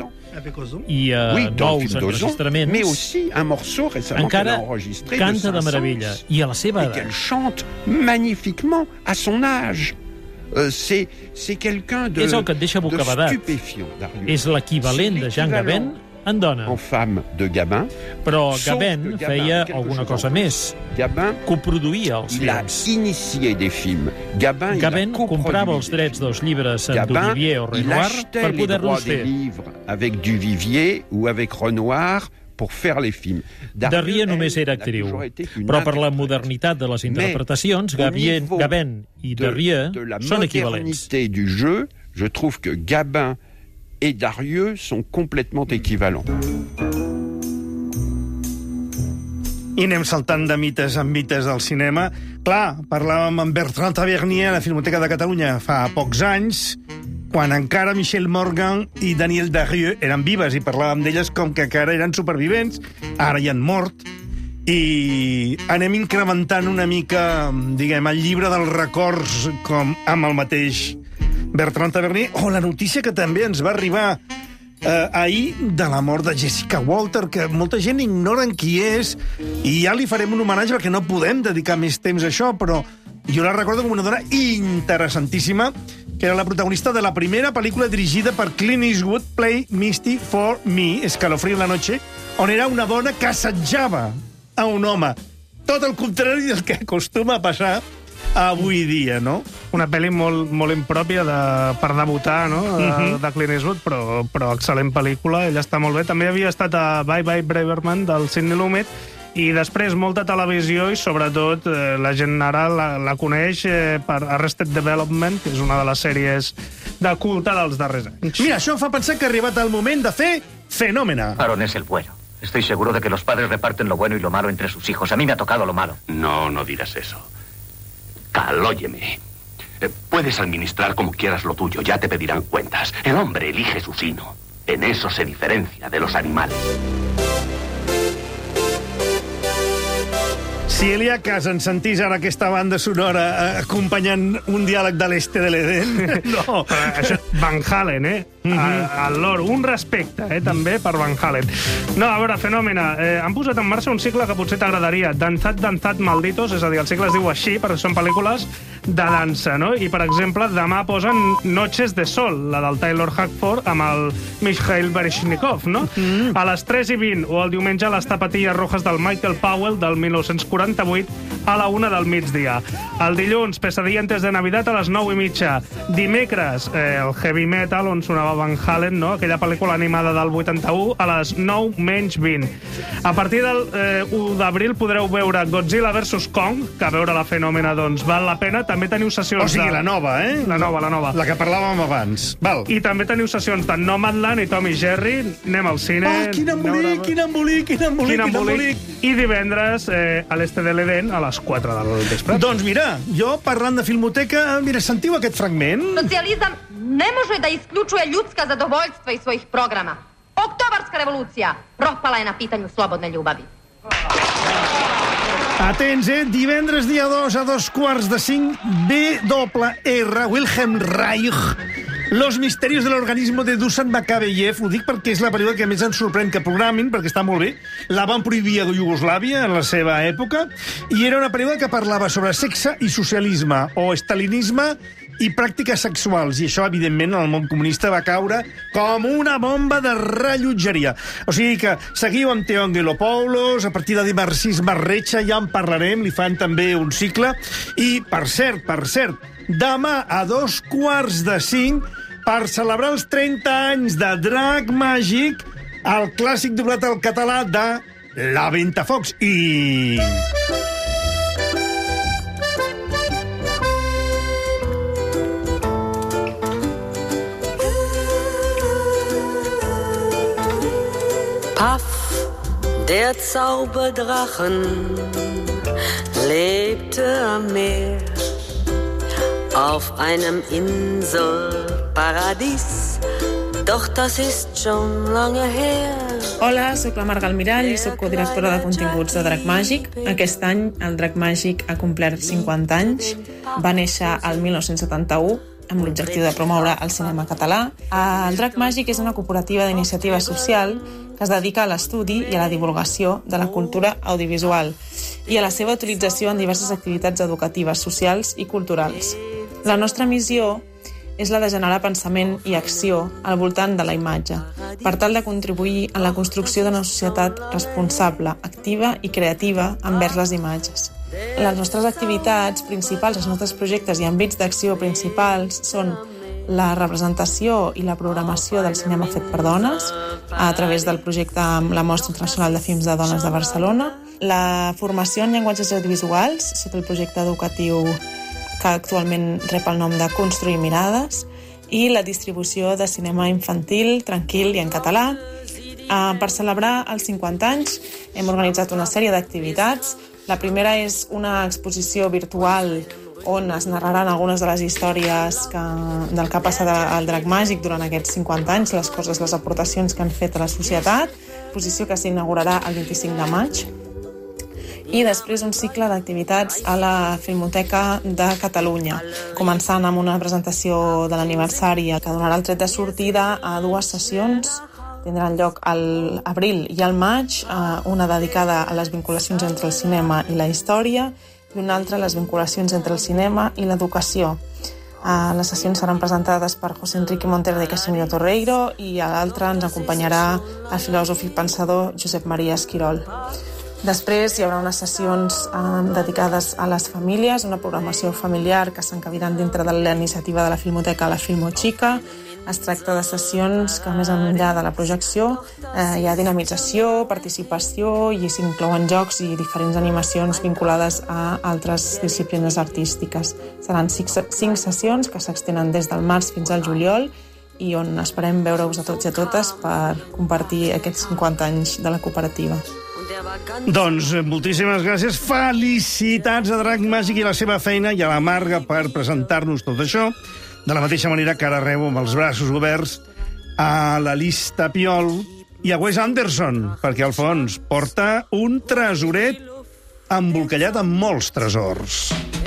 i uh, oui, nous enregistraments, mais aussi un morceau récemment encara enregistré canta de de meravella. I a la seva edat. Et qu'elle chante magnifiquement à son âge. Euh, c'est, c'est quelqu'un de, és el que et deixa de bocabadat. stupéfiant, Darieux. És l'equivalent de Jean Gabin en dona. En femme de Gabin. Però Gabin feia alguna cosa més. Gabin coproduïa els il a films. initié des films. Gabin, Gabin il a comprava els drets dels llibres amb Duvivier o il Renoir achetait per les droits poder-los des fer. livres avec Duvivier ou avec Renoir pour faire les films. Darieux només era actriu, però per la modernitat de les interpretacions, Gabin, Gabin i Darieux són equivalents. De la modernité du jeu, je trouve que Gabin et Darieux sont complètement équivalents. I anem saltant de mites en mites del cinema. Clar, parlàvem amb Bertrand Tavernier a la Filmoteca de Catalunya fa pocs anys, quan encara Michel Morgan i Daniel Darieux eren vives i parlàvem d'elles com que encara eren supervivents, ara hi han mort, i anem incrementant una mica, diguem, el llibre dels records com amb el mateix Bertrand Tavernier, o la notícia que també ens va arribar eh, ahir de la mort de Jessica Walter, que molta gent ignoren qui és, i ja li farem un homenatge perquè no podem dedicar més temps a això, però jo la recordo com una dona interessantíssima, que era la protagonista de la primera pel·lícula dirigida per Clint Eastwood, Play Misty for Me, Escalofrío en la noche, on era una dona que assetjava a un home. Tot el contrari del que acostuma a passar avui dia, no? Una pel·li molt, molt impròpia de, per debutar, no?, de, uh-huh. de Clint Eastwood, però, però excel·lent pel·lícula, ella està molt bé. També havia estat a Bye Bye Braverman, del Sidney Lumet, i després molta televisió i, sobretot, eh, la gent ara la, la coneix eh, per Arrested Development, que és una de les sèries de culte dels darrers anys. Mira, això em fa pensar que ha arribat el moment de fer Fenómena. Aaron es el bueno. Estoy seguro de que los padres reparten lo bueno y lo malo entre sus hijos. A mí me ha tocado lo malo. No, no dirás eso. Cal, óyeme. Eh, puedes administrar como quieras lo tuyo, ya te pedirán cuentas. El hombre elige su sino. En eso se diferencia de los animales. Si Elia Cas ens sentís ara aquesta banda sonora eh, acompanyant un diàleg de l'Este de l'Eden, no. Això, Van Halen, eh? Al loro. Un respecte, eh, també, per Van Halen. No, a veure, Fenòmena, eh, han posat en marxa un cicle que potser t'agradaria. Danzat, Danzat, Malditos, és a dir, el cicle es diu així perquè són pel·lícules de dansa, no? I, per exemple, demà posen Noches de Sol, la del Taylor Hackford amb el Mikhail Baryshnikov, no? Mm. A les tres i vint, o el diumenge, les Tapatilles Rojas del Michael Powell del mil nou-cents quaranta-vuit a la una del migdia. El dilluns, Pesadilla antes de Navidad a les nou i mitja. Dimecres, eh, el Heavy Metal, on sonava Van Halen, no? Aquella pel·lícula animada del vuitanta-u, a les nou menys vint. A partir del eh, u d'abril podreu veure Godzilla versus Kong, que a veure la Fenòmena, doncs, val la pena. També teniu sessions... O sigui, de... la nova, eh? La nova, la nova. La que parlàvem abans. Val. I també teniu sessions de Nomadland i Tom i Jerry. Anem al cine. Ah, quin embolic, quin embolic, quin embolic, quin embolic. I divendres, eh, a l'Este de l'Eden, a les quatre del vespre. Doncs mira, jo parlant de Filmoteca, mira, sentiu aquest fragment? Социализам не може да изклучuje ljudska zadovoljstva iz svojih programa. Oktobarska revolucija propala je na pitanju slobodne ljubavi. Atents, eh? Divendres dia dos a dos quarts de cinc, B R R, Wilhelm Reich, Los misterios del organismo de Dusan Bakayev. Ho dic perquè és la pel·lícula que més ens sorprèn que programin, perquè està molt bé. La van prohibir a Iugoslàvia en la seva època, i era una pel·lícula que parlava sobre sexe i socialisme, o estalinisme i pràctiques sexuals, i això, evidentment, en el món comunista va caure com una bomba de rellotgeria. O sigui que seguiu amb Theo Angelopoulos, a partir de Dimarsis Marrecha, ja en parlarem, li fan també un cicle. I, per cert, per cert, demà a dos quarts de cinc, per celebrar els trenta anys de Drac Màgic, el clàssic doblat al català de La Ventafocs. I... Paff, der Zauberdrachen, lebte am Meer, auf einem Inselparadies, doch das ist schon lange her. Hola, soc la Marga Almirall i soc codirectora de continguts de Drac Màgic. Aquest any el Drac Màgic ha complert cinquanta anys. Va néixer el mil nou-cents setanta-u amb l'objectiu de promoure el cinema català. El Drac Màgic és una cooperativa d'iniciativa social que es dedica a l'estudi i a la divulgació de la cultura audiovisual i a la seva utilització en diverses activitats educatives, socials i culturals. La nostra missió és la de generar pensament i acció al voltant de la imatge, per tal de contribuir en la construcció d'una societat responsable, activa i creativa envers les imatges. Les nostres activitats principals, els nostres projectes i àmbits d'acció principals són la representació i la programació del cinema fet per dones a través del projecte amb la Mostra Internacional de Films de Dones de Barcelona, la formació en llenguatges audiovisuals sota el projecte educatiu que actualment rep el nom de Construir Mirades, i la distribució de cinema infantil, tranquil i en català. Per celebrar els cinquanta anys hem organitzat una sèrie d'activitats. La primera és una exposició virtual on es narraran algunes de les històries que, del que ha passat al Drac Màgic durant aquests cinquanta anys, les coses, les aportacions que han fet a la societat, exposició que s'inaugurarà el vint-i-cinc de maig. I després un cicle d'activitats a la Filmoteca de Catalunya, començant amb una presentació de l'aniversari que donarà el tret de sortida a dues sessions. Tindran lloc a l'abril i al maig, una dedicada a les vinculacions entre el cinema i la història i una altra a les vinculacions entre el cinema i l'educació. Les sessions seran presentades per José Enrique Montero de Casimiro Torreiro i a l'altra ens acompanyarà el filòsof i pensador Josep Maria Esquirol. Després hi haurà unes sessions eh, dedicades a les famílies, una programació familiar que s'encabiran dintre de la iniciativa de la Filmoteca La Filmo Chica. Es tracta de sessions que, més enllà de la projecció, eh, hi ha dinamització, participació i s'inclouen jocs i diferents animacions vinculades a altres disciplines artístiques. Seran cinc, cinc sessions que s'extenen des del març fins al juliol i on esperem veure-us a tots i a totes per compartir aquests cinquanta anys de la cooperativa. Doncs moltíssimes gràcies, felicitats a Drac Màgic i la seva feina i a la Marga per presentar-nos tot això, de la mateixa manera que ara rebo amb els braços oberts a l'Alice Tapiol i a Wes Anderson, perquè al fons porta un tresoret embolcallat amb molts tresors.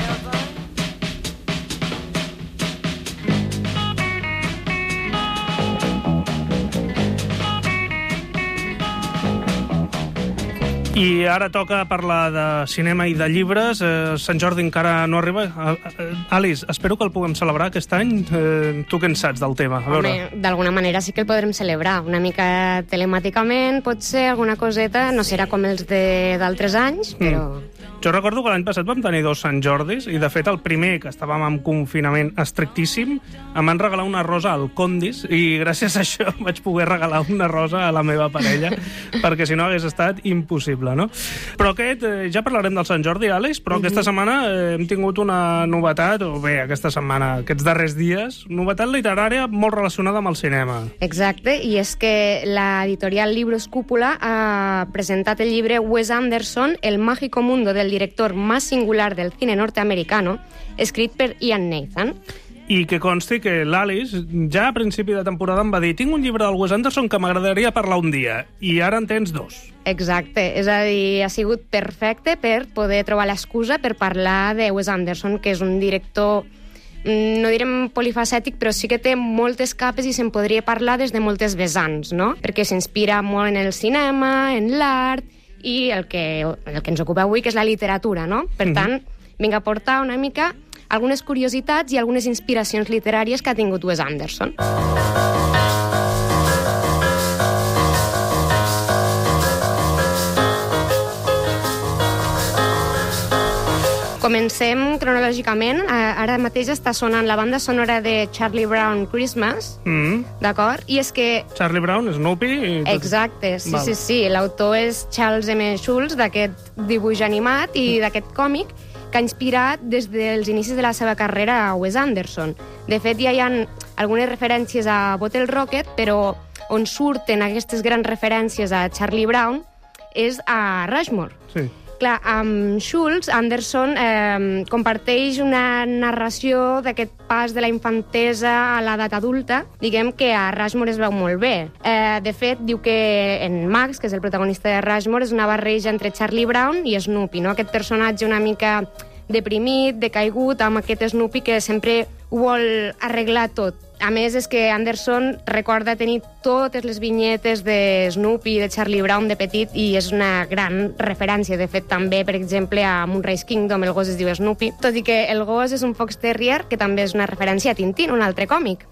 I ara toca parlar de cinema i de llibres. Eh, Sant Jordi encara no arriba. Eh, Alice, espero que el puguem celebrar aquest any. Eh, tu què en saps del tema? A veure. Home, d'alguna manera sí que el podrem celebrar. Una mica telemàticament, potser alguna coseta. No serà com els d'altres anys, però... Mm. Jo recordo que l'any passat vam tenir dos Sant Jordis i, de fet, el primer, que estàvem en confinament estrictíssim, em van regalar una rosa al Condis i gràcies a això vaig poder regalar una rosa a la meva parella, perquè si no hagués estat impossible, no? Però aquest, eh, ja parlarem del Sant Jordi, Àlex, però mm-hmm. aquesta setmana eh, hem tingut una novetat, o bé, aquesta setmana, aquests darrers dies, novetat literària molt relacionada amb el cinema. Exacte, i és que l'editorial Libros Cúpula ha presentat el llibre Wes Anderson, El mágico mundo del director más singular del cine norteamericano, escrit per Ian Nathan. I que consti que l'Alice ja a principi de temporada em va dir tinc un llibre del Wes Anderson que m'agradaria parlar un dia, i ara en tens dos. Exacte, és a dir, ha sigut perfecte per poder trobar l'excusa per parlar de Wes Anderson, que és un director, no direm polifacètic, però sí que té moltes capes i se'n podria parlar des de moltes vessants, no? Perquè s'inspira molt en el cinema, en l'art, i el que, el que ens ocupa avui, que és la literatura, no? Per mm-hmm. tant, vinc a portar una mica algunes curiositats i algunes inspiracions literàries que ha tingut Wes Anderson. Comencem cronològicament. Ara mateix està sonant la banda sonora de Charlie Brown Christmas, mm. d'acord? I és que... Charlie Brown, Snoopy... I tot... Exacte, sí, Val. sí, sí. L'autor és Charles M. Schulz, d'aquest dibuix animat i d'aquest còmic, que ha inspirat des dels inicis de la seva carrera a Wes Anderson. De fet, ja hi ha algunes referències a Bottle Rocket, però on surten aquestes grans referències a Charlie Brown és a Rushmore. Sí. Clar, amb Schulz, Anderson eh, comparteix una narració d'aquest pas de la infantesa a l'edat adulta, diguem que a Rushmore es veu molt bé. Eh, de fet, diu que en Max, que és el protagonista de Rushmore, és una barreja entre Charlie Brown i Snoopy, no? Aquest personatge una mica deprimit, decaigut, amb aquest Snoopy que sempre ho vol arreglar tot. A més, és que Anderson recorda tenir totes les vinyetes de Snoopy i de Charlie Brown de petit i és una gran referència. De fet, també, per exemple, a Moonrise Kingdom el gos es diu Snoopy, tot i que el gos és un Fox Terrier, que també és una referència a Tintín, un altre còmic.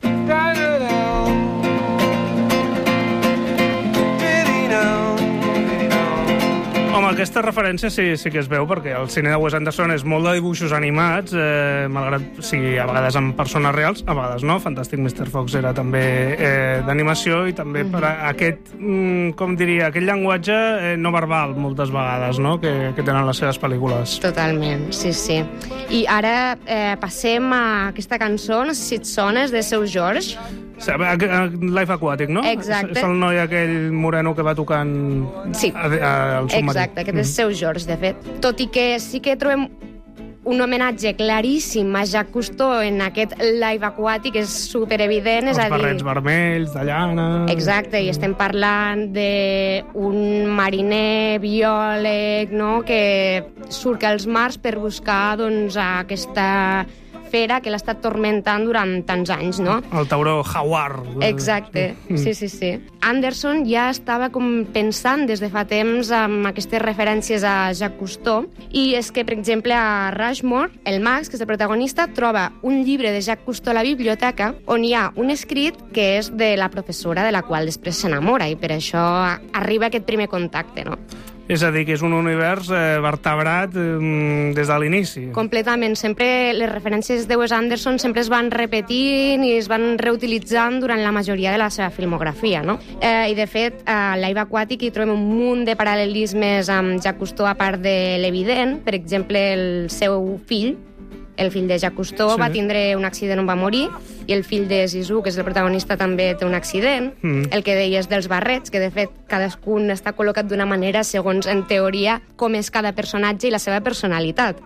Home, aquesta referència sí, sí que es veu, perquè el cine de Wes Anderson és molt de dibuixos animats, eh, malgrat sí, a vegades amb persones reals, a vegades no. Fantàstic mister Fox era també eh, d'animació i també mm-hmm. per a aquest, mm, com diria, aquest llenguatge eh, no verbal, moltes vegades, no?, que, que tenen les seves pel·lícules. Totalment, sí, sí. I ara eh, passem a aquesta cançó, no sé si et sona, és de Seu George. Life Aquatic, no? Exacte. És el noi aquell moreno que va tocant sí. a, a, al submarí. Exacte, aquest mm. és Seu George, de fet. Tot i que sí que trobem un homenatge claríssim a Jacques Cousteau en aquest Life Aquatic, és superevident. Els és a dir... barrets vermells, de llana... Exacte, i estem parlant d'un mariner biòleg, no?, que surt als mars per buscar, doncs, aquesta fera que l'ha estat tormentant durant tants anys, no? El tauró jaguar. Exacte, sí, sí, sí. Anderson ja estava com pensant des de fa temps amb aquestes referències a Jacques Cousteau, i és que, per exemple, a Rushmore, el Max, que és el protagonista, troba un llibre de Jacques Cousteau a la biblioteca on hi ha un escrit que és de la professora de la qual després s'enamora, i per això arriba aquest primer contacte, no? És a dir, que és un univers eh, vertebrat eh, des de l'inici. Completament. Sempre les referències de Wes Anderson sempre es van repetint i es van reutilitzant durant la majoria de la seva filmografia, no? Eh, I, de fet, a Life Aquatic hi trobem un munt de paral·lelismes amb Jacques Cousteau, a part de l'evident. Per exemple, el seu fill, el fill de Jacques Cousteau, sí. va tindre un accident on va morir, i el fill de Zizou, que és el protagonista, també té un accident. Mm. El que deies dels barrets, que de fet cadascun està col·locat d'una manera segons, en teoria, com és cada personatge i la seva personalitat.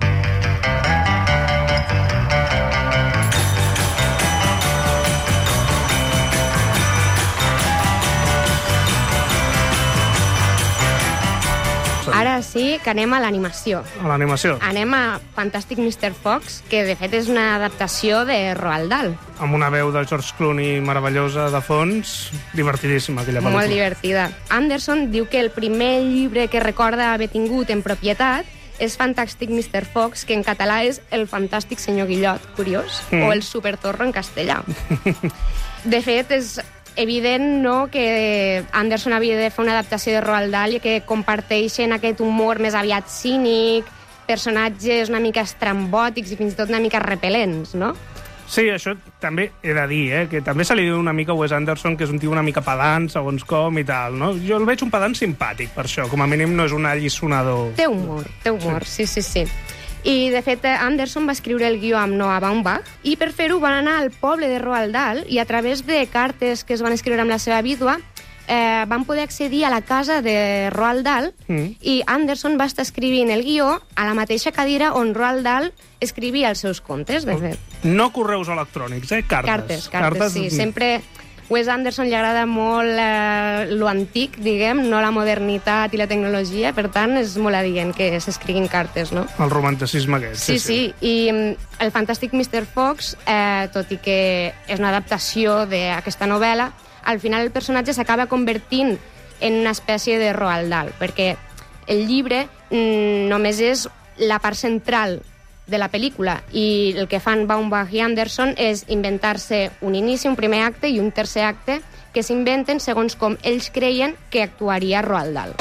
Ara sí que anem a l'animació. A l'animació. Anem a Fantastic mister Fox, que de fet és una adaptació de Roald Dahl. Amb una veu de George Clooney meravellosa de fons, divertidíssima aquella pel·lícula. Molt divertida. Anderson diu que el primer llibre que recorda haver tingut en propietat és Fantastic mister Fox, que en català és El fantàstic senyor Guillot, curiós, mm. o El supertorro en castellà. De fet, és evident, no?, que Anderson havia de fer una adaptació de Roald Dahl i que comparteixen aquest humor més aviat cínic, personatges una mica estrambòtics i fins i tot una mica repel·lents, no? Sí, això també he de dir, eh, que també se li diu una mica a Wes Anderson, que és un tio una mica pedant, segons com i tal, no? Jo el veig un pedant simpàtic, per això. Com a mínim no és un allisonador. Té humor, té humor, sí, sí, sí. I, de fet, Anderson va escriure el guió amb Noah Baumbach i per fer-ho van anar al poble de Roald Dahl i a través de cartes que es van escriure amb la seva vídua eh, van poder accedir a la casa de Roald Dahl mm. i Anderson va estar escrivint el guió a la mateixa cadira on Roald Dahl escrivia els seus contes, de fet. No correus electrònics, eh? Cartes. Cartes, cartes, cartes sí. Sempre... Wes Anderson li agrada molt eh, lo antic, diguem, no la modernitat i la tecnologia, per tant, és molt adient que s'escriguin cartes, no? El romanticisme aquest. Sí, sí, sí. I el Fantastic mister Fox, eh, tot i que és una adaptació d'aquesta novel·la, al final el personatge s'acaba convertint en una espècie de Roald Dahl, perquè el llibre mm, només és la part central de la pel·lícula, i el que fan Baumbach i Anderson és inventar-se un inici, un primer acte i un tercer acte que s'inventen segons com ells creien que actuaria Roald Dahl.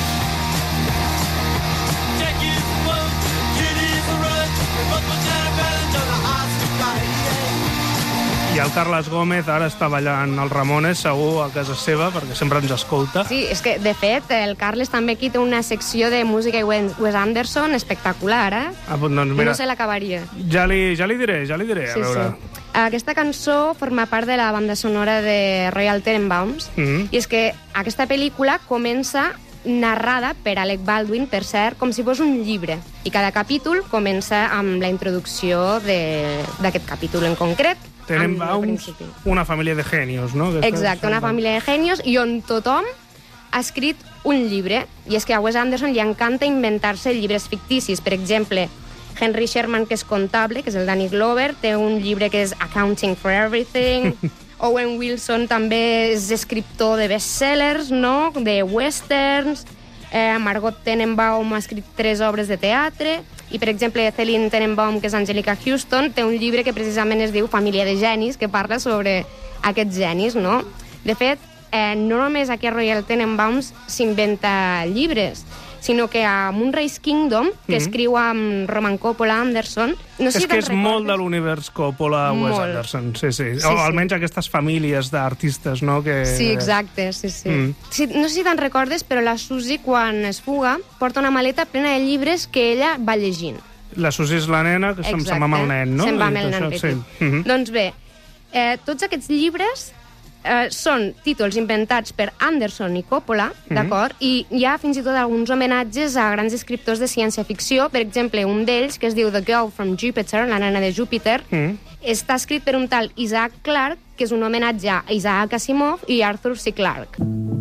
I el Carles Gómez ara està ballant el Ramones, segur, a casa seva, perquè sempre ens escolta. Sí, és que, de fet, el Carles també aquí té una secció de música i Wes Anderson espectacular, eh? Ah, doncs mira, no se l'acabaria. Ja li, ja li diré, ja li diré, sí, a veure. Sí. Aquesta cançó forma part de la banda sonora de Royal Tenenbaums, mm-hmm. i és que aquesta pel·lícula comença narrada per Alec Baldwin, per cert, com si fos un llibre. I cada capítol comença amb la introducció d'aquest capítol en concret. Tenenbaums, una família de genios, no? Exacte, una família de genios i on tothom ha escrit un llibre. I és que a Wes Anderson li encanta inventar-se llibres ficticis. Per exemple, Henry Sherman, que és comptable, que és el Danny Glover, té un llibre que és Accounting for Everything. Owen Wilson també és escriptor de bestsellers, no?, de westerns. Eh, Margot Tenenbaum ha escrit tres obres de teatre. I, per exemple, Celine Tenenbaum, que és Angelica Houston, té un llibre que precisament es diu Família de genis, que parla sobre aquests genis, no? De fet, eh, no només aquí a Royal Tenenbaums s'inventa llibres, sinó que a Moonrise Kingdom, que mm-hmm. escriu amb Roman Coppola Anderson... No sé és si que és recordes. Molt de l'univers Coppola-Wes Anderson, sí, sí. sí o sí. Almenys aquestes famílies d'artistes, no? Que... Sí, exacte, sí, sí. Mm. sí. No sé si te'n recordes, però la Suzy, quan es fuga, porta una maleta plena de llibres que ella va llegint. La Suzy és la nena, que se'n va amb el nen, no? Se'n va amb el nen petit. Sí. Mm-hmm. Doncs bé, eh, tots aquests llibres eh, són títols inventats per Anderson i Coppola, mm-hmm. d'acord? I hi ha fins i tot alguns homenatges a grans escriptors de ciència-ficció. Per exemple, un d'ells, que es diu The Girl from Jupiter, la nena de Júpiter, mm-hmm. està escrit per un tal Isaac Clarke, que és un homenatge a Isaac Asimov i Arthur C. Clarke.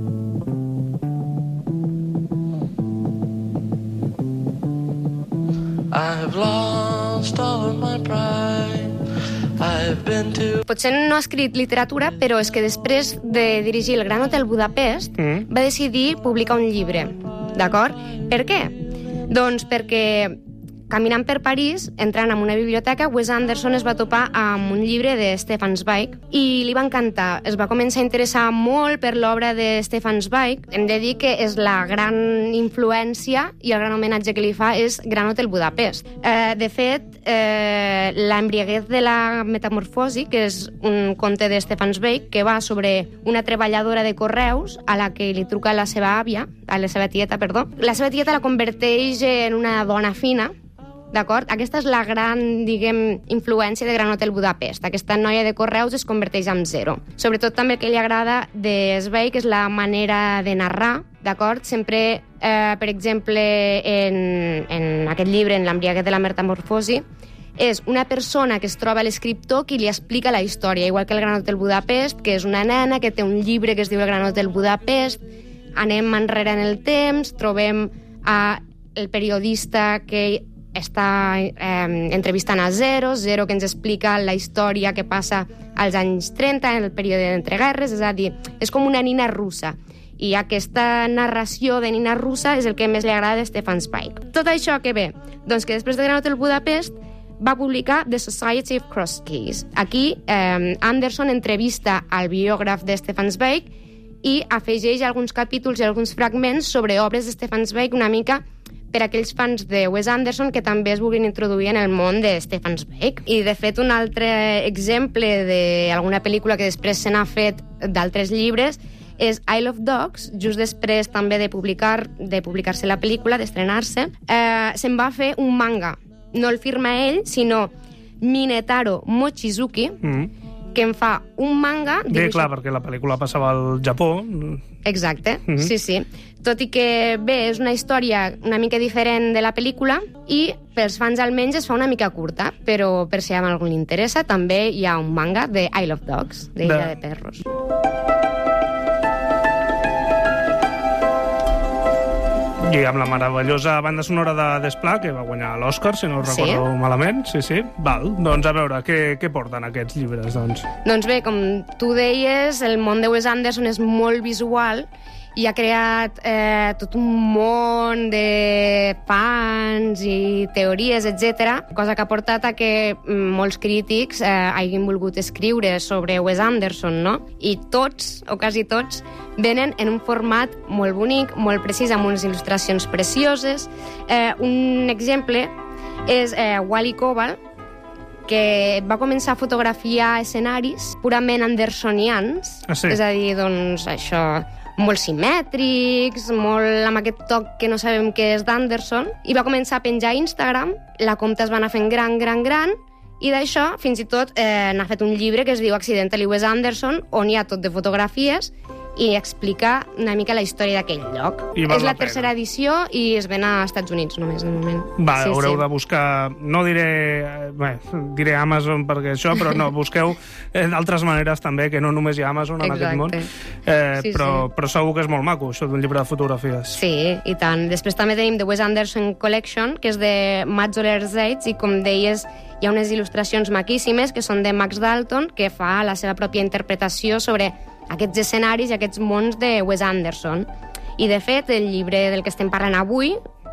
I've lost all of my pride. I've been to... Potser no ha escrit literatura, però és que després de dirigir el Gran Hotel Budapest mm. va decidir publicar un llibre, d'acord? Per què? Doncs perquè caminant per París, entrant en una biblioteca, Wes Anderson es va topar amb un llibre de Stefan Zweig i li va encantar. Es va començar a interessar molt per l'obra de Stefan Zweig. Hem de dir que és la gran influència i el gran homenatge que li fa és Gran Hotel Budapest. Eh, de fet, eh, La embriaguez de la metamorfosi, que és un conte de Stefan Zweig que va sobre una treballadora de correus a la que li truca la seva àvia, a la seva tieta, perdó. La seva tieta la converteix en una dona fina, d'acord? Aquesta és la gran, diguem, influència de Gran Hotel Budapest. Aquesta noia de correus es converteix en zero. Sobretot també el que li agrada de Zweig és la manera de narrar, d'acord? Sempre, eh, per exemple, en, en aquest llibre, en l'embriaguez de la metamorfosi, és una persona que es troba a l'escriptor qui li explica la història, igual que el Gran Hotel Budapest, que és una nena que té un llibre que es diu el Gran Hotel Budapest. Anem enrere en el temps, trobem a el periodista que està eh, entrevistant a Zero, Zero que ens explica la història que passa als anys trenta, en el període d'entreguerres, és a dir, és com una nina russa. I aquesta narració de nina russa és el que més li agrada de Stefan Zweig. Tot això que ve? Doncs que després de Gran Hotel Budapest va publicar The Society of Cross Keys. Aquí eh, Anderson entrevista al biògraf de Stefan Zweig i afegeix alguns capítols i alguns fragments sobre obres de Stefan Zweig una mica per a aquells fans de Wes Anderson que també es vulguin introduir en el món de Stefan Zweig. I, de fet, un altre exemple d'alguna pel·lícula que després se n'ha fet d'altres llibres és Isle of Dogs, just després també de publicar de publicar-se la pel·lícula, d'estrenar-se, eh, se'n va fer un manga. No el firma ell, sinó Minetaro Mochizuki, mm. que en fa un manga... Bé, dibuixat... clar, perquè la pel·lícula passava al Japó. Exacte, mm-hmm. sí, sí. Tot i que, bé, és una història una mica diferent de la pel·lícula i pels fans almenys es fa una mica curta, però per si a algú li interessa també hi ha un manga de Isle of Dogs, de Illa de Perros. I amb la meravellosa banda sonora de Desplat, que va guanyar l'Oscar, si no ho recordo sí? malament. Sí, sí. Val, doncs a veure, què, què porten aquests llibres, doncs? Doncs bé, com tu deies, el món de Wes Anderson és molt visual i ha creat eh, tot un món de fans i teories, etcètera, cosa que ha portat a que molts crítics eh, hagin volgut escriure sobre Wes Anderson, no? I tots, o quasi tots, venen en un format molt bonic, molt precís, amb unes il·lustracions precioses. Eh, un exemple és eh, Wally Koval, que va començar a fotografiar escenaris purament andersonians, ah, sí? és a dir, doncs, això, molt simètrics, molt amb aquest toc que no sabem què és d'Anderson, i va començar a penjar a Instagram, la compte es va anar fent gran, gran, gran, i d'això, fins i tot, eh, n'ha fet un llibre que es diu Accidentally Wes Anderson, on hi ha tot de fotografies, i explicar una mica la història d'aquell lloc. És la, la tercera edició i es ven a Estats Units només, de moment. Va, sí, haureu sí. de buscar... No diré... Bé, diré Amazon perquè això, però no, busqueu d'altres maneres també, que no només hi ha Amazon en Exacte. aquest món. Eh, sí, però, sí. però segur que és molt maco, això d'un llibre de fotografies. Sí, i tant. Després també tenim The Wes Anderson Collection, que és de Matt Zoller Seitz, i com deies, hi ha unes il·lustracions maquíssimes que són de Max Dalton, que fa la seva pròpia interpretació sobre aquests escenaris i aquests mons de Wes Anderson. I, de fet, el llibre del que estem parlant avui,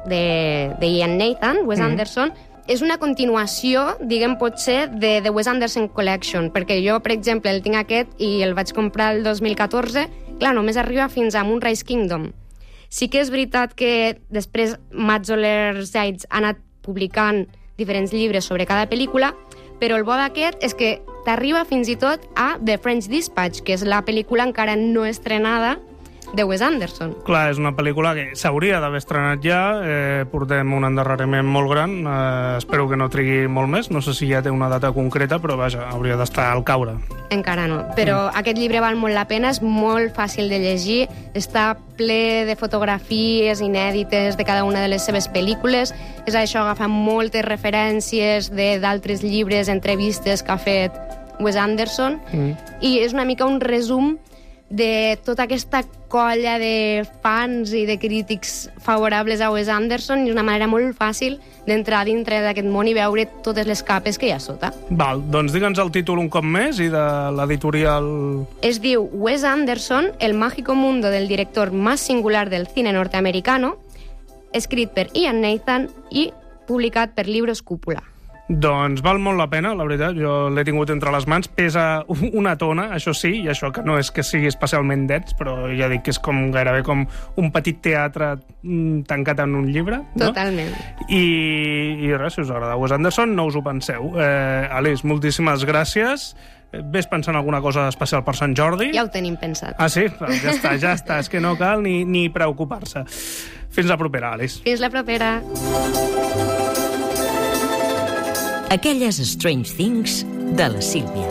de, de Ian Nathan, Wes mm. Anderson, és una continuació, diguem, potser, de The Wes Anderson Collection, perquè jo, per exemple, el tinc aquest i el vaig comprar el dos mil catorze, clar, només arriba fins a Moonrise Kingdom. Sí que és veritat que després Matt Zoller Seitz ha anat publicant diferents llibres sobre cada pel·lícula, però el bo d'aquest és que t'arriba fins i tot a The French Dispatch, que és la pel·lícula encara no estrenada de Wes Anderson. Clar, és una pel·lícula que s'hauria d'haver estrenat ja, eh, portem un endarreriment molt gran, eh, espero que no trigui molt més, no sé si ja té una data concreta, però vaja, hauria d'estar al caure. Encara no, però mm. aquest llibre val molt la pena, és molt fàcil de llegir, està ple de fotografies inèdites de cada una de les seves pel·lícules, és això, agafa moltes referències d'altres llibres, entrevistes que ha fet Wes Anderson, mm. i és una mica un resum de tota aquesta colla de fans i de crítics favorables a Wes Anderson, i és una manera molt fàcil d'entrar dintre d'aquest món i veure totes les capes que hi ha sota. Val, doncs digue'ns el títol un cop més i de l'editorial... Es diu Wes Anderson, el mágico mundo del director más singular del cine norteamericano, escrit per Ian Nathan i publicat per Libros Cúpula. Doncs val molt la pena, la veritat. Jo l'he tingut entre les mans. Pesa una tona, això sí, i això que no és que sigui especialment dens, però ja dic que és com gairebé com un petit teatre tancat en un llibre. No? Totalment. I, I res, si us agrada Wes Anderson, no us ho penseu. Eh, Alice, moltíssimes gràcies. Ves pensant alguna cosa especial per Sant Jordi? Ja ho tenim pensat. Ah, sí? Ja està, ja està. És que no cal ni, ni preocupar-se. Fins la propera, Alice. Fins la propera. Aquelles Strange Things de la Sílvia.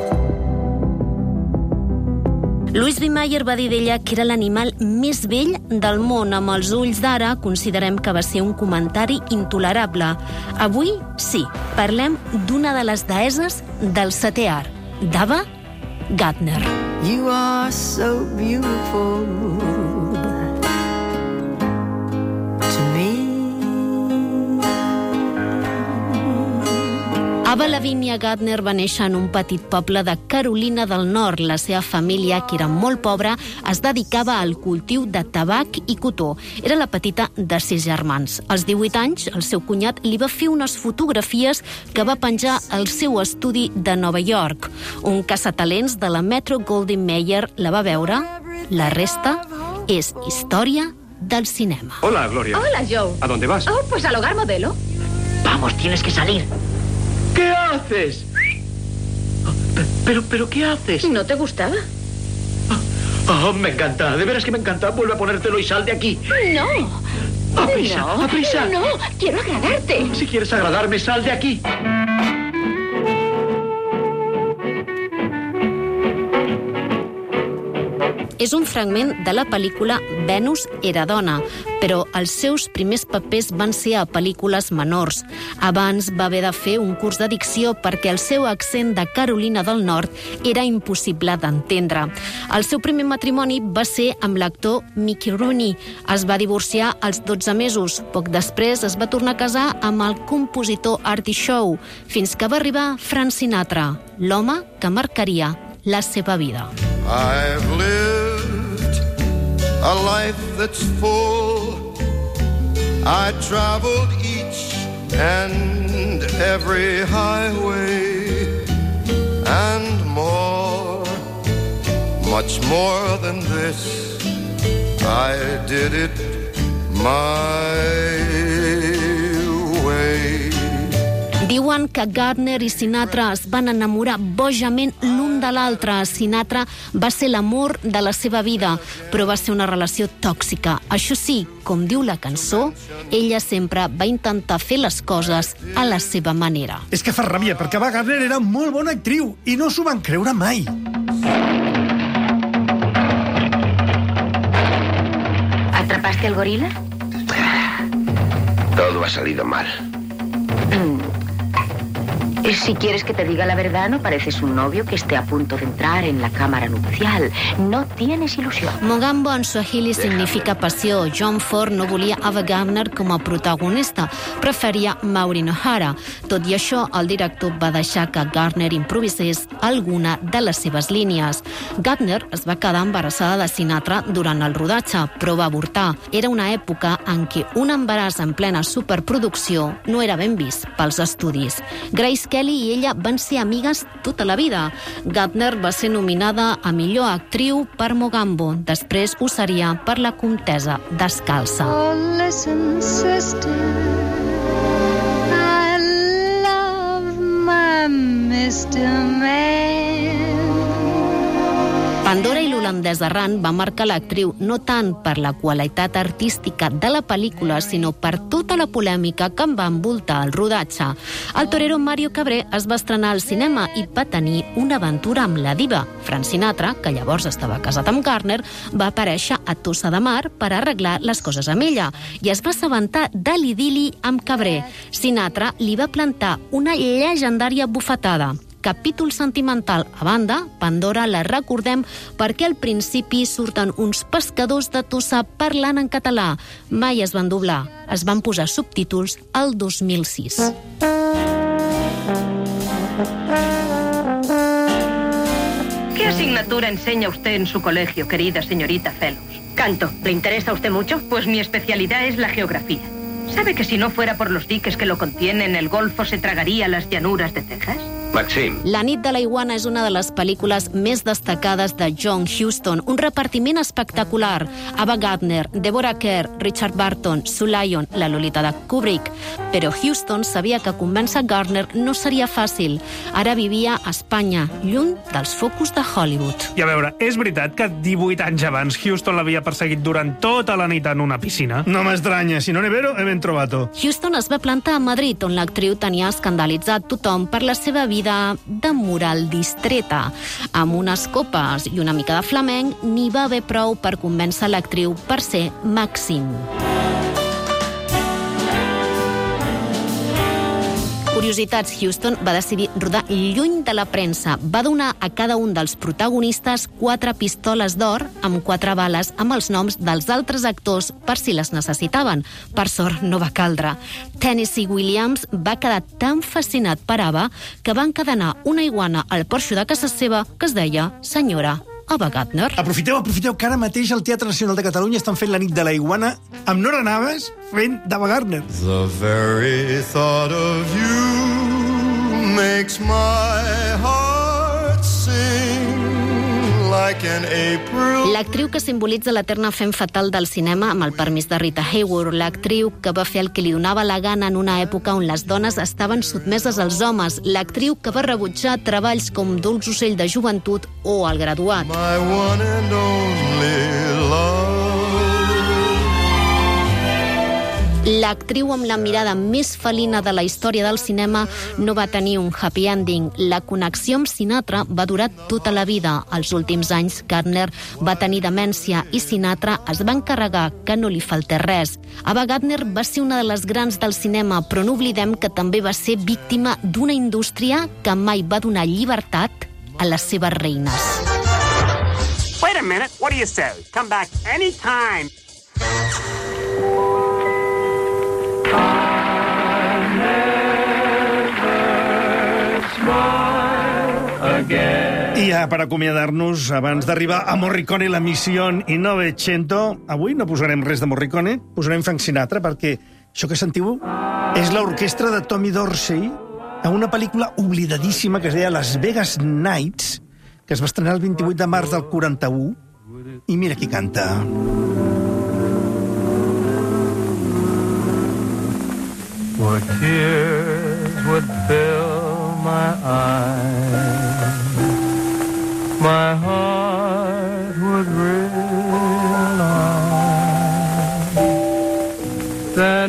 Louise B. Mayer va dir d'ella que era l'animal més vell del món. Amb els ulls d'ara considerem que va ser un comentari intolerable. Avui, sí, parlem d'una de les deesses del setè art, d'Ava Gardner. You are so beautiful to me. Ava Lavinia Gardner va néixer en un petit poble de Carolina del Nord. La seva família, que era molt pobra, es dedicava al cultiu de tabac i cotó. Era la petita de sis germans. Als divuit anys, el seu cunyat li va fer unes fotografies que va penjar al seu estudi de Nova York. Un caçatalents de la Metro-Goldwyn-Mayer la va veure. La resta és història del cinema. Hola, Gloria. Hola, Joe. ¿A dónde vas? Oh, pues al hogar modelo. Vamos, tienes que salir. ¿Qué haces? Pero, pero, ¿qué haces? ¿No te gustaba? Oh, me encanta, de veras que me encanta. Vuelve a ponértelo y sal de aquí. No. ¡Aprisa, no. aprisa! No, quiero agradarte. Si quieres agradarme, sal de aquí. És un fragment de la pel·lícula Venus era dona, però els seus primers papers van ser a pel·lícules menors. Abans va haver de fer un curs de dicció perquè el seu accent de Carolina del Nord era impossible d'entendre. El seu primer matrimoni va ser amb l'actor Mickey Rooney. Es va divorciar als dotze mesos. Poc després es va tornar a casar amb el compositor Artie Shaw, fins que va arribar Frank Sinatra, l'home que marcaria la seva vida. I've lived a life that's full. I traveled each and every highway and more, much more than this. I did it my way. Diuen que Gardner i Sinatra es van enamorar bojament l'un de l'altre. Sinatra va ser l'amor de la seva vida, però va ser una relació tòxica. Això sí, com diu la cançó, ella sempre va intentar fer les coses a la seva manera. És que fa ràbia, perquè Ava Gardner era molt bona actriu i no s'ho van creure mai. ¿Atrapaste al gorila? Todo ha salido mal. Si quieres que te diga la verdad, no pareces un novio que esté a punto de entrar en la cámara nupcial. No tienes ilusión. Mogambo en Swahili significa passió. John Ford no volia Ava Gardner com a protagonista. Preferia Maureen O'Hara. Tot i això, el director va deixar que Gardner improvisés alguna de les seves línies. Gardner es va quedar embarassada de Sinatra durant el rodatge, però va avortar. Era una època en què un embaràs en plena superproducció no era ben vist pels estudis. Grace Kelly i ella van ser amigues tota la vida. Gardner va ser nominada a millor actriu per Mogambo. Després ho seria per La comtessa descalça. Oh, listen, sister, I love my mister Man. Pandora i l'holandès errant va marcar l'actriu no tant per la qualitat artística de la pel·lícula, sinó per tota la polèmica que en va envoltar el rodatge. El torero Mario Cabré es va estrenar al cinema i va tenir una aventura amb la diva. Frank Sinatra, que llavors estava casat amb Gardner, va aparèixer a Tossa de Mar per arreglar les coses amb ella i es va assabentar de l'idili amb Cabré. Sinatra li va plantar una llegendària bufetada. Capítol sentimental a banda, Pandora la recordem perquè al principi surten uns pescadors de Tossa parlant en català. Mai es van doblar, es van posar subtítols el dos mil sis. ¿Qué asignatura enseña usted en su colegio, querida señorita Fellows? Canto. ¿Le interesa a usted mucho? Pues mi especialidad es la geografía. ¿Sabe que si no fuera por los diques que lo contienen, el Golfo se tragaría las llanuras de Texas? Maxim. La nit de la iguana és una de les pel·lícules més destacades de John Huston. Un repartiment espectacular. Ava Gardner, Deborah Kerr, Richard Burton, Sue Lyon, la Lolita de Kubrick. Però Huston sabia que convèncer Gardner no seria fàcil. Ara vivia a Espanya, lluny dels focus de Hollywood. I a veure, és veritat que divuit anys abans Huston l'havia perseguit durant tota la nit en una piscina? No m'estranya, si no n'he vero, he ben trobat-ho. Huston es va plantar a Madrid, on l'actriu tenia escandalitzat tothom per la seva vida de moral distreta. Amb unes copes i una mica de flamenc, n'hi va haver prou per convèncer l'actriu per ser Maxim. curiositats, Huston va decidir rodar lluny de la premsa. Va donar a cada un dels protagonistes quatre pistoles d'or amb quatre bales amb els noms dels altres actors per si les necessitaven. Per sort, no va caldre. Tennessee Williams va quedar tan fascinat per Ava que va encadenar una iguana al porxo de casa seva que es deia senyora Ava Gardner. Aprofiteu, aprofiteu, que ara mateix al Teatre Nacional de Catalunya estan fent la nit de la iguana amb Nora Navas fent d'Ava Gardner. The very thought of you makes my heart sing like an April. L'actriu que simbolitza l'eterna fem fatal del cinema, amb el permís de Rita Hayworth, l'actriu que va fer el que li donava la gana en una època on les dones estaven sotmeses als homes, l'actriu que va rebutjar treballs com Dolç ocell de joventut o El graduat. My one and only love. L'actriu amb la mirada més felina de la història del cinema no va tenir un happy ending. La connexió amb Sinatra va durar tota la vida. Els últims anys, Gardner va tenir demència i Sinatra es va encarregar que no li faltés res. Ava Gardner va ser una de les grans del cinema, però no oblidem que també va ser víctima d'una indústria que mai va donar llibertat a les seves reines. Wait a minute, what do you say? Come back anytime. I ja per acomiadar-nos, abans d'arribar a Morricone, la Missió i Novecento, avui no posarem res de Morricone, posarem Frank Sinatra, perquè això que sentiu és l'orquestra de Tommy Dorsey a una pel·lícula oblidadíssima que es deia Las Vegas Nights, que es va estrenar el vint-i-vuit de març del quaranta-u, i mira qui canta. What tears would fill my eyes, my heart would realize that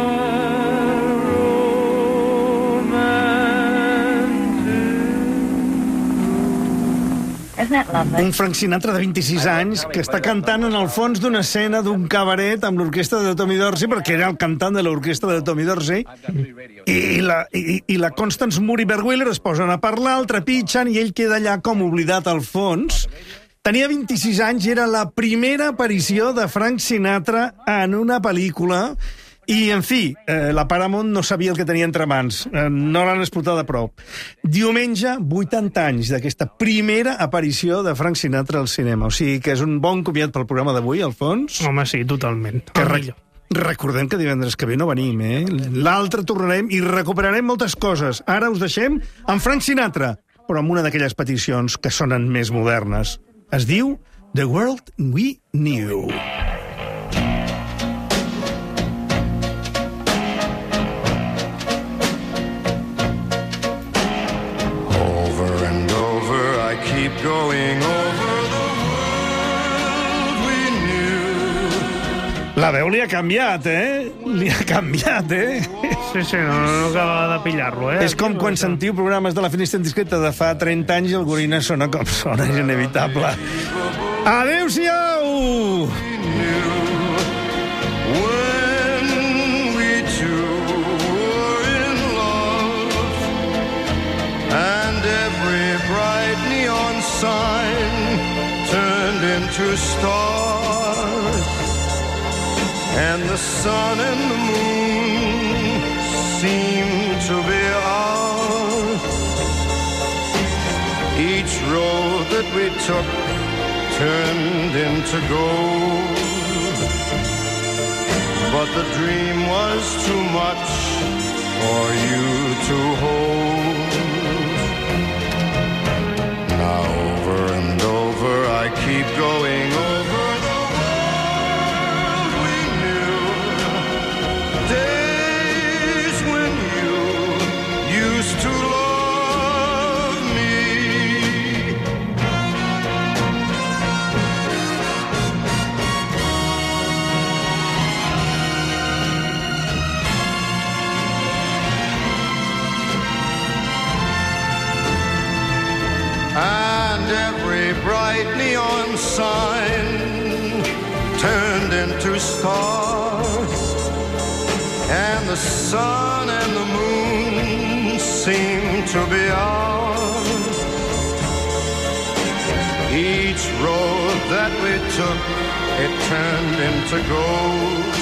un Frank Sinatra de vint-i-sis anys que està cantant en el fons d'una escena d'un cabaret amb l'orquestra de Tommy Dorsey, perquè era el cantant de l'orquestra de Tommy Dorsey, i la, i, i la Constance Moore i Bert Wheeler es posen a parlar, el trepitgen, i ell queda allà com oblidat al fons. Tenia vint-i-sis anys i era la primera aparició de Frank Sinatra en una pel·lícula. I, en fi, eh, la Paramount no sabia el que tenia entre mans. Eh, no l'han explotat a prop. Diumenge, vuitanta anys d'aquesta primera aparició de Frank Sinatra al cinema. O sigui que és un bon comiat pel programa d'avui, Alfons. Home, sí, totalment. Que re recordem que divendres que ve no venim, eh? L'altre tornarem i recuperarem moltes coses. Ara us deixem amb Frank Sinatra, però amb una d'aquelles peticions que sonen més modernes. Es diu The World We Knew. Going over the world we knew. La veu li ha canviat, eh? Li ha canviat, eh? Sí, sí, no, no acaba de pillar-lo, eh? És com quan sentiu programes de la Finestra Indiscreta de fa trenta anys i el Gorina sona com sona, és inevitable. Adéu-siau! When we two were in love and every bright neon sign turned into stars, and the sun and the moon seemed to be ours. Each road that we took turned into gold, but the dream was too much for you to hold. Now over and over I keep going over the world we knew. Days when you used to love me. And every bright neon sign turned into stars, and the sun and the moon seemed to be ours. Each road that we took, it turned into gold.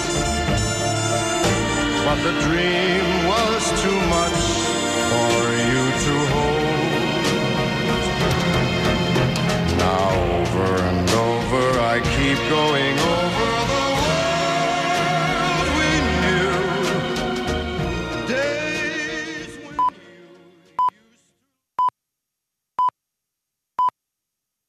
But the dream was too much for you to hold. Now over and over I keep going over